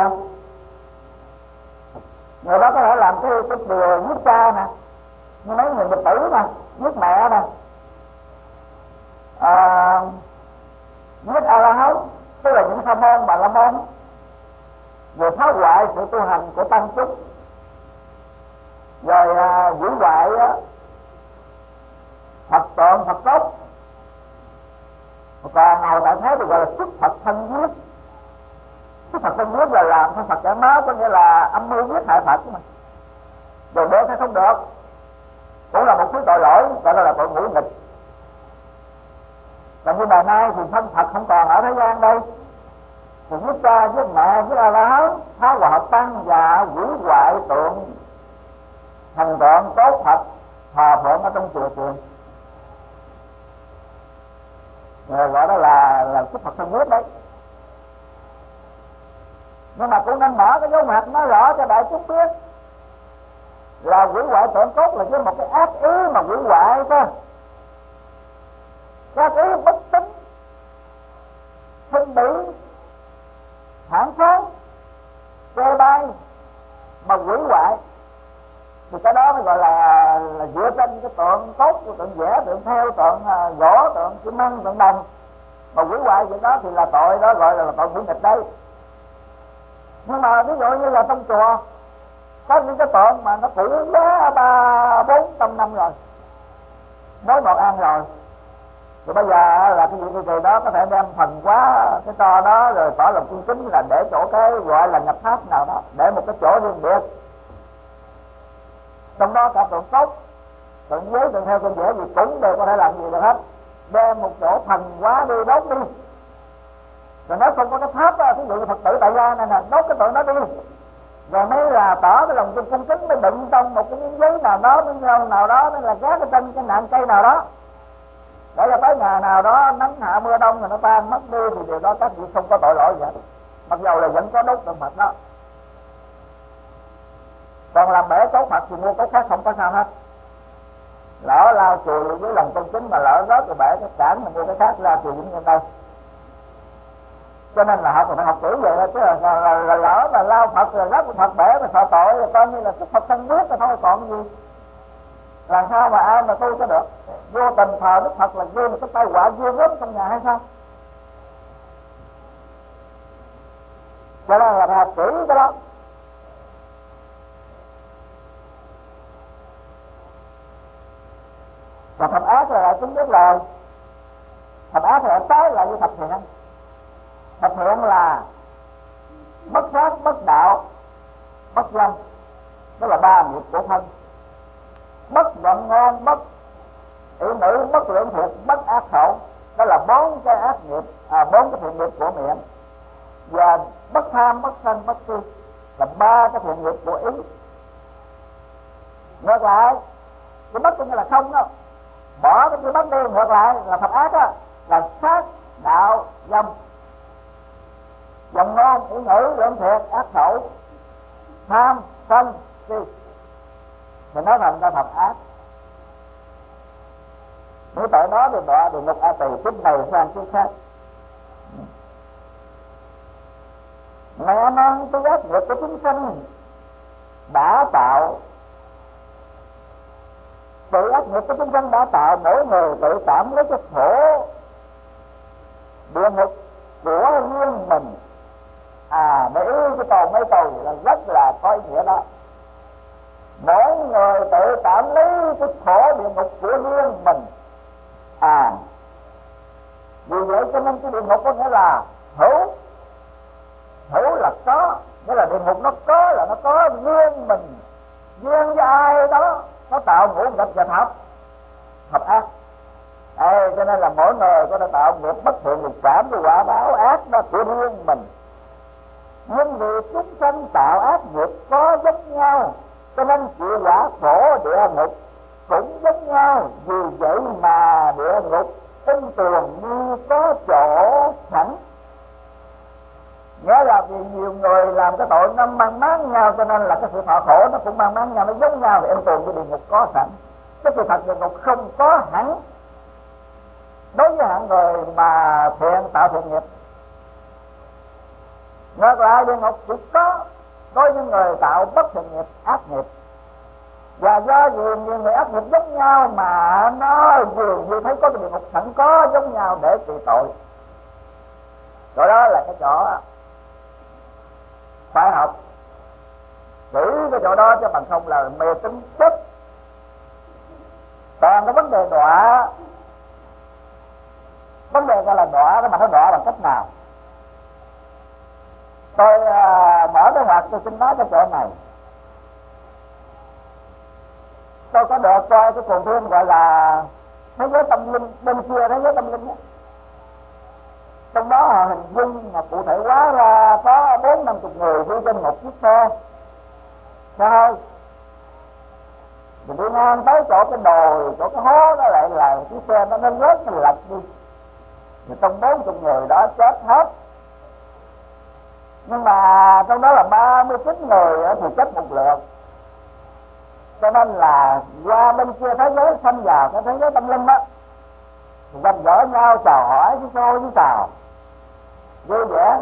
người đó có thể làm cái điều giết cha nè, như mấy người nghịch tử nè, giết mẹ nè, giết A La Hán, tức là những sa môn Bà La Môn, rồi phá hoại sự tu hành của tăng chúng, rồi hủy hoại Phật tượng Phật cốt. Còn ngồi tại thế thì gọi là xuất Phật thân giết. Xuất Phật thân giết là làm cho Phật chảy máu, có nghĩa là âm mưu giết hại Phật mà. Rồi được hay không được cũng là một thứ tội lỗi, gọi là tội ngũ nghịch. Còn như ngày nay thì thân Phật không còn ở thế gian đây, thì giết cha giết mẹ giết A La Hán, phá hoại Phật tăng và hủy hoại tượng thần tượng tốt Phật thờ phượng ở trong chùa chiền, gọi đó là xuất Phật thân giết đấy. Nhưng mà cũng nên mở cái dấu mặt nói rõ cho đại chúng biết là hủy hoại tượng cốt là với một cái ác ý mà hủy hoại cơ, ác ý bất tín, khinh bỉ, phản kháng, chê bai mà hủy hoại, thì cái đó mới gọi là dựa trên cái tượng cốt của tượng vẽ, tượng theo, tượng gỗ, tượng xi măng, tượng đồng mà hủy hoại việc đó thì là tội, đó gọi là tội ngũ nghịch đây. Nhưng mà ví dụ như là trong chùa có những cái tượng mà nó cũ quá 300-400 năm rồi, mới một an rồi bây giờ là cái vị người đó có thể đem phần quá cái to đó rồi tỏ lòng cung kính là để chỗ cái gọi là nhập tháp nào đó, để một cái chỗ riêng biệt, trong đó cả tượng cốt, tượng giấy, tượng theo, tượng vẽ gì cũng đều có thể làm gì được hết, đem một chỗ phần quá đi đốt đi. Rồi nói không có cái tháp đó, ví dụ như Phật tử tại gia này nè, đốt cái tượng đó đi, rồi mới là tỏ cái lòng cung kính, mới đựng trong một cái miếng giấy nào đó, miếng rau nào đó, mới là gác ở trên cái nạn cây nào đó, để cho tới ngày nào đó nắng hạ mưa đông rồi nó tan mất đi, thì điều đó các vị không có tội lỗi gì hết, mặc dầu là vẫn có đốt tượng Phật đó. Còn làm bể cốt Phật thì mua cốt khác không có sao hết, lỡ lao chùi với lòng tôn kính mà lỡ rớt rồi bể cái cản mà mua cái khác ra chùi cũng như đây. Cho nên là học phải học chữ vậy đó, chứ là lỡ mà lao Phật rồi rớt Phật bể mà sợ tội rồi coi như là xuất Phật thân quyết rồi thôi còn gì. Làm sao mà ai mà tu cho được? Vô tình thờ Đức Phật là gây một cái tai họa ghê gớm trong nhà hay sao? Cho nên là phải học chữ cái đó. Và thập ác là chúng biết rồi, thập ác là trái lại với thập thiện. Thập thiện là mất pháp, mất đạo, mất danh, đó là ba nghiệp của thân. Mất vận ngon, mất ý nữ, mất lưỡng thiệt, mất ác khẩu, đó là bốn cái ác nghiệp, bốn cái thiện nghiệp của miệng. Và mất tham, mất sân, mất si là ba cái thiện nghiệp của ý. Ngược lại, cái mất có nghĩa là không đâu, bỏ cái mất đi, ngược lại là thập ác á, là sát, đạo, dâm, vận ngon, ý ngữ, lưỡng thiệt, ác khẩu, tham, sân, si, thì nó thành ra thập ác. Nếu tội đó thì đọa địa ngục A Tỳ, kiếp này sang kiếp khác. Mẹ non cái ác nghiệp của chúng sanh đã tạo, sự ác nghiệp của chúng sanh đã tạo mỗi người tự cảm lấy cái khổ địa ngục của riêng mình. Để ý cái câu mấy câu là rất là có ý nghĩa đó. Mỗi người tự cảm lấy cái khổ địa ngục của riêng mình. Vì vậy cho nên cái địa ngục có nghĩa là hữu là có, nghĩa là địa ngục nó có là nó có riêng mình, riêng với ai đó nó tạo ngũ nghịch và thập ác. Cho nên là mỗi người có thể tạo nghiệp bất thiện nghiệp cảm với quả báo ác đó của riêng mình. Nhưng vì chúng sanh tạo ác nghiệp có giống nhau, cho nên chịu quả khổ địa ngục cũng giống nhau. Vì vậy mà địa ngục tinh tường như có chỗ sẵn. Nghĩa là vì nhiều người làm cái tội nó mang máng nhau, cho nên là cái sự thọ khổ nó cũng mang máng nhau, nó giống nhau, thì em tường cái địa ngục có sẵn. Cái sự thật địa ngục không có hẳn đối với hạng người mà thiện tạo thiện nghiệp. Ngược lại địa ngục chỉ có đối với người tạo bất thiện nghiệp, ác nghiệp. Và do vì nhiều người ác nghiệp giống nhau mà nó dường như thấy có cái địa ngục sẵn có giống nhau để trị tội. Chỗ đó là cái chỗ phải học kỹ cái chỗ đó, chứ bằng không là mê tín chất. Còn cái vấn đề đọa, vấn đề gọi là đọa, các bạn nói đọa bằng cách nào? Tôi mở cái hoạt tôi xin nói cái chỗ này. Tôi có được coi cái cuồng phim gọi là Thế giới tâm linh, bên kia Thế giới tâm linh đó. Trong đó họ hình dung mà cụ thể hóa ra có 40-50 người đi trên một chiếc xe thôi. Mình đi ngang tới chỗ cái đồi, chỗ cái hố đó lại là chiếc xe nó rớt, nó lật đi. Thì trong 40 người đó chết hết. Nhưng mà trong đó là 39 người thì chết một lượt. Cho nên là qua bên kia thế giới xâm vào cái thế giới tâm linh đó, thì gặp gỡ nhau chào hỏi với xô với chào vui vẻ.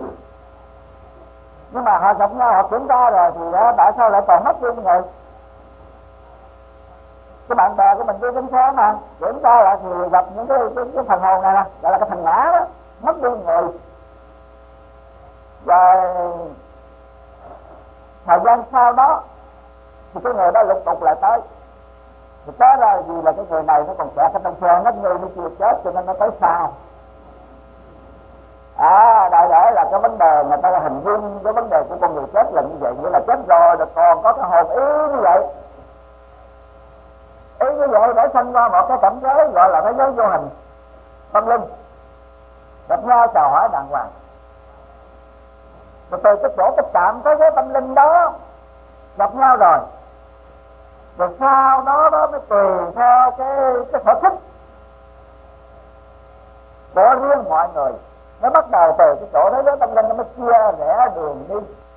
Nhưng mà họ gặp nhau, họ kiểm tra rồi thì tại sao lại còn mất đi người? Cái bạn bè của mình đi đến xe mà kiểm tra lại thì gặp những cái phần hồn này nè, gọi là cái phần ngã đó, mất đi người. Và thời gian sau đó thì cái người đó lục tục lại tới. Thì tới ra vì là cái người này nó còn kẹt ở trong xe, nó người nó chưa chết cho nên nó tới sau. Đại để là cái vấn đề người ta hình dung cái vấn đề của con người chết là như vậy, nghĩa là chết rồi còn có cái hồn ý như vậy. Ý như vậy để sinh ra một cái cảnh giới gọi là thế giới vô hình tâm linh, gặp nhau chào hỏi đàng hoàng. Rồi từ cái chỗ cái chạm thế giới tâm linh đó gặp nhau rồi sau đó mới tùy theo cái sở thích của riêng mọi người, nó bắt đầu từ cái chỗ thế giới tâm linh nó mới chia rẽ đường đi.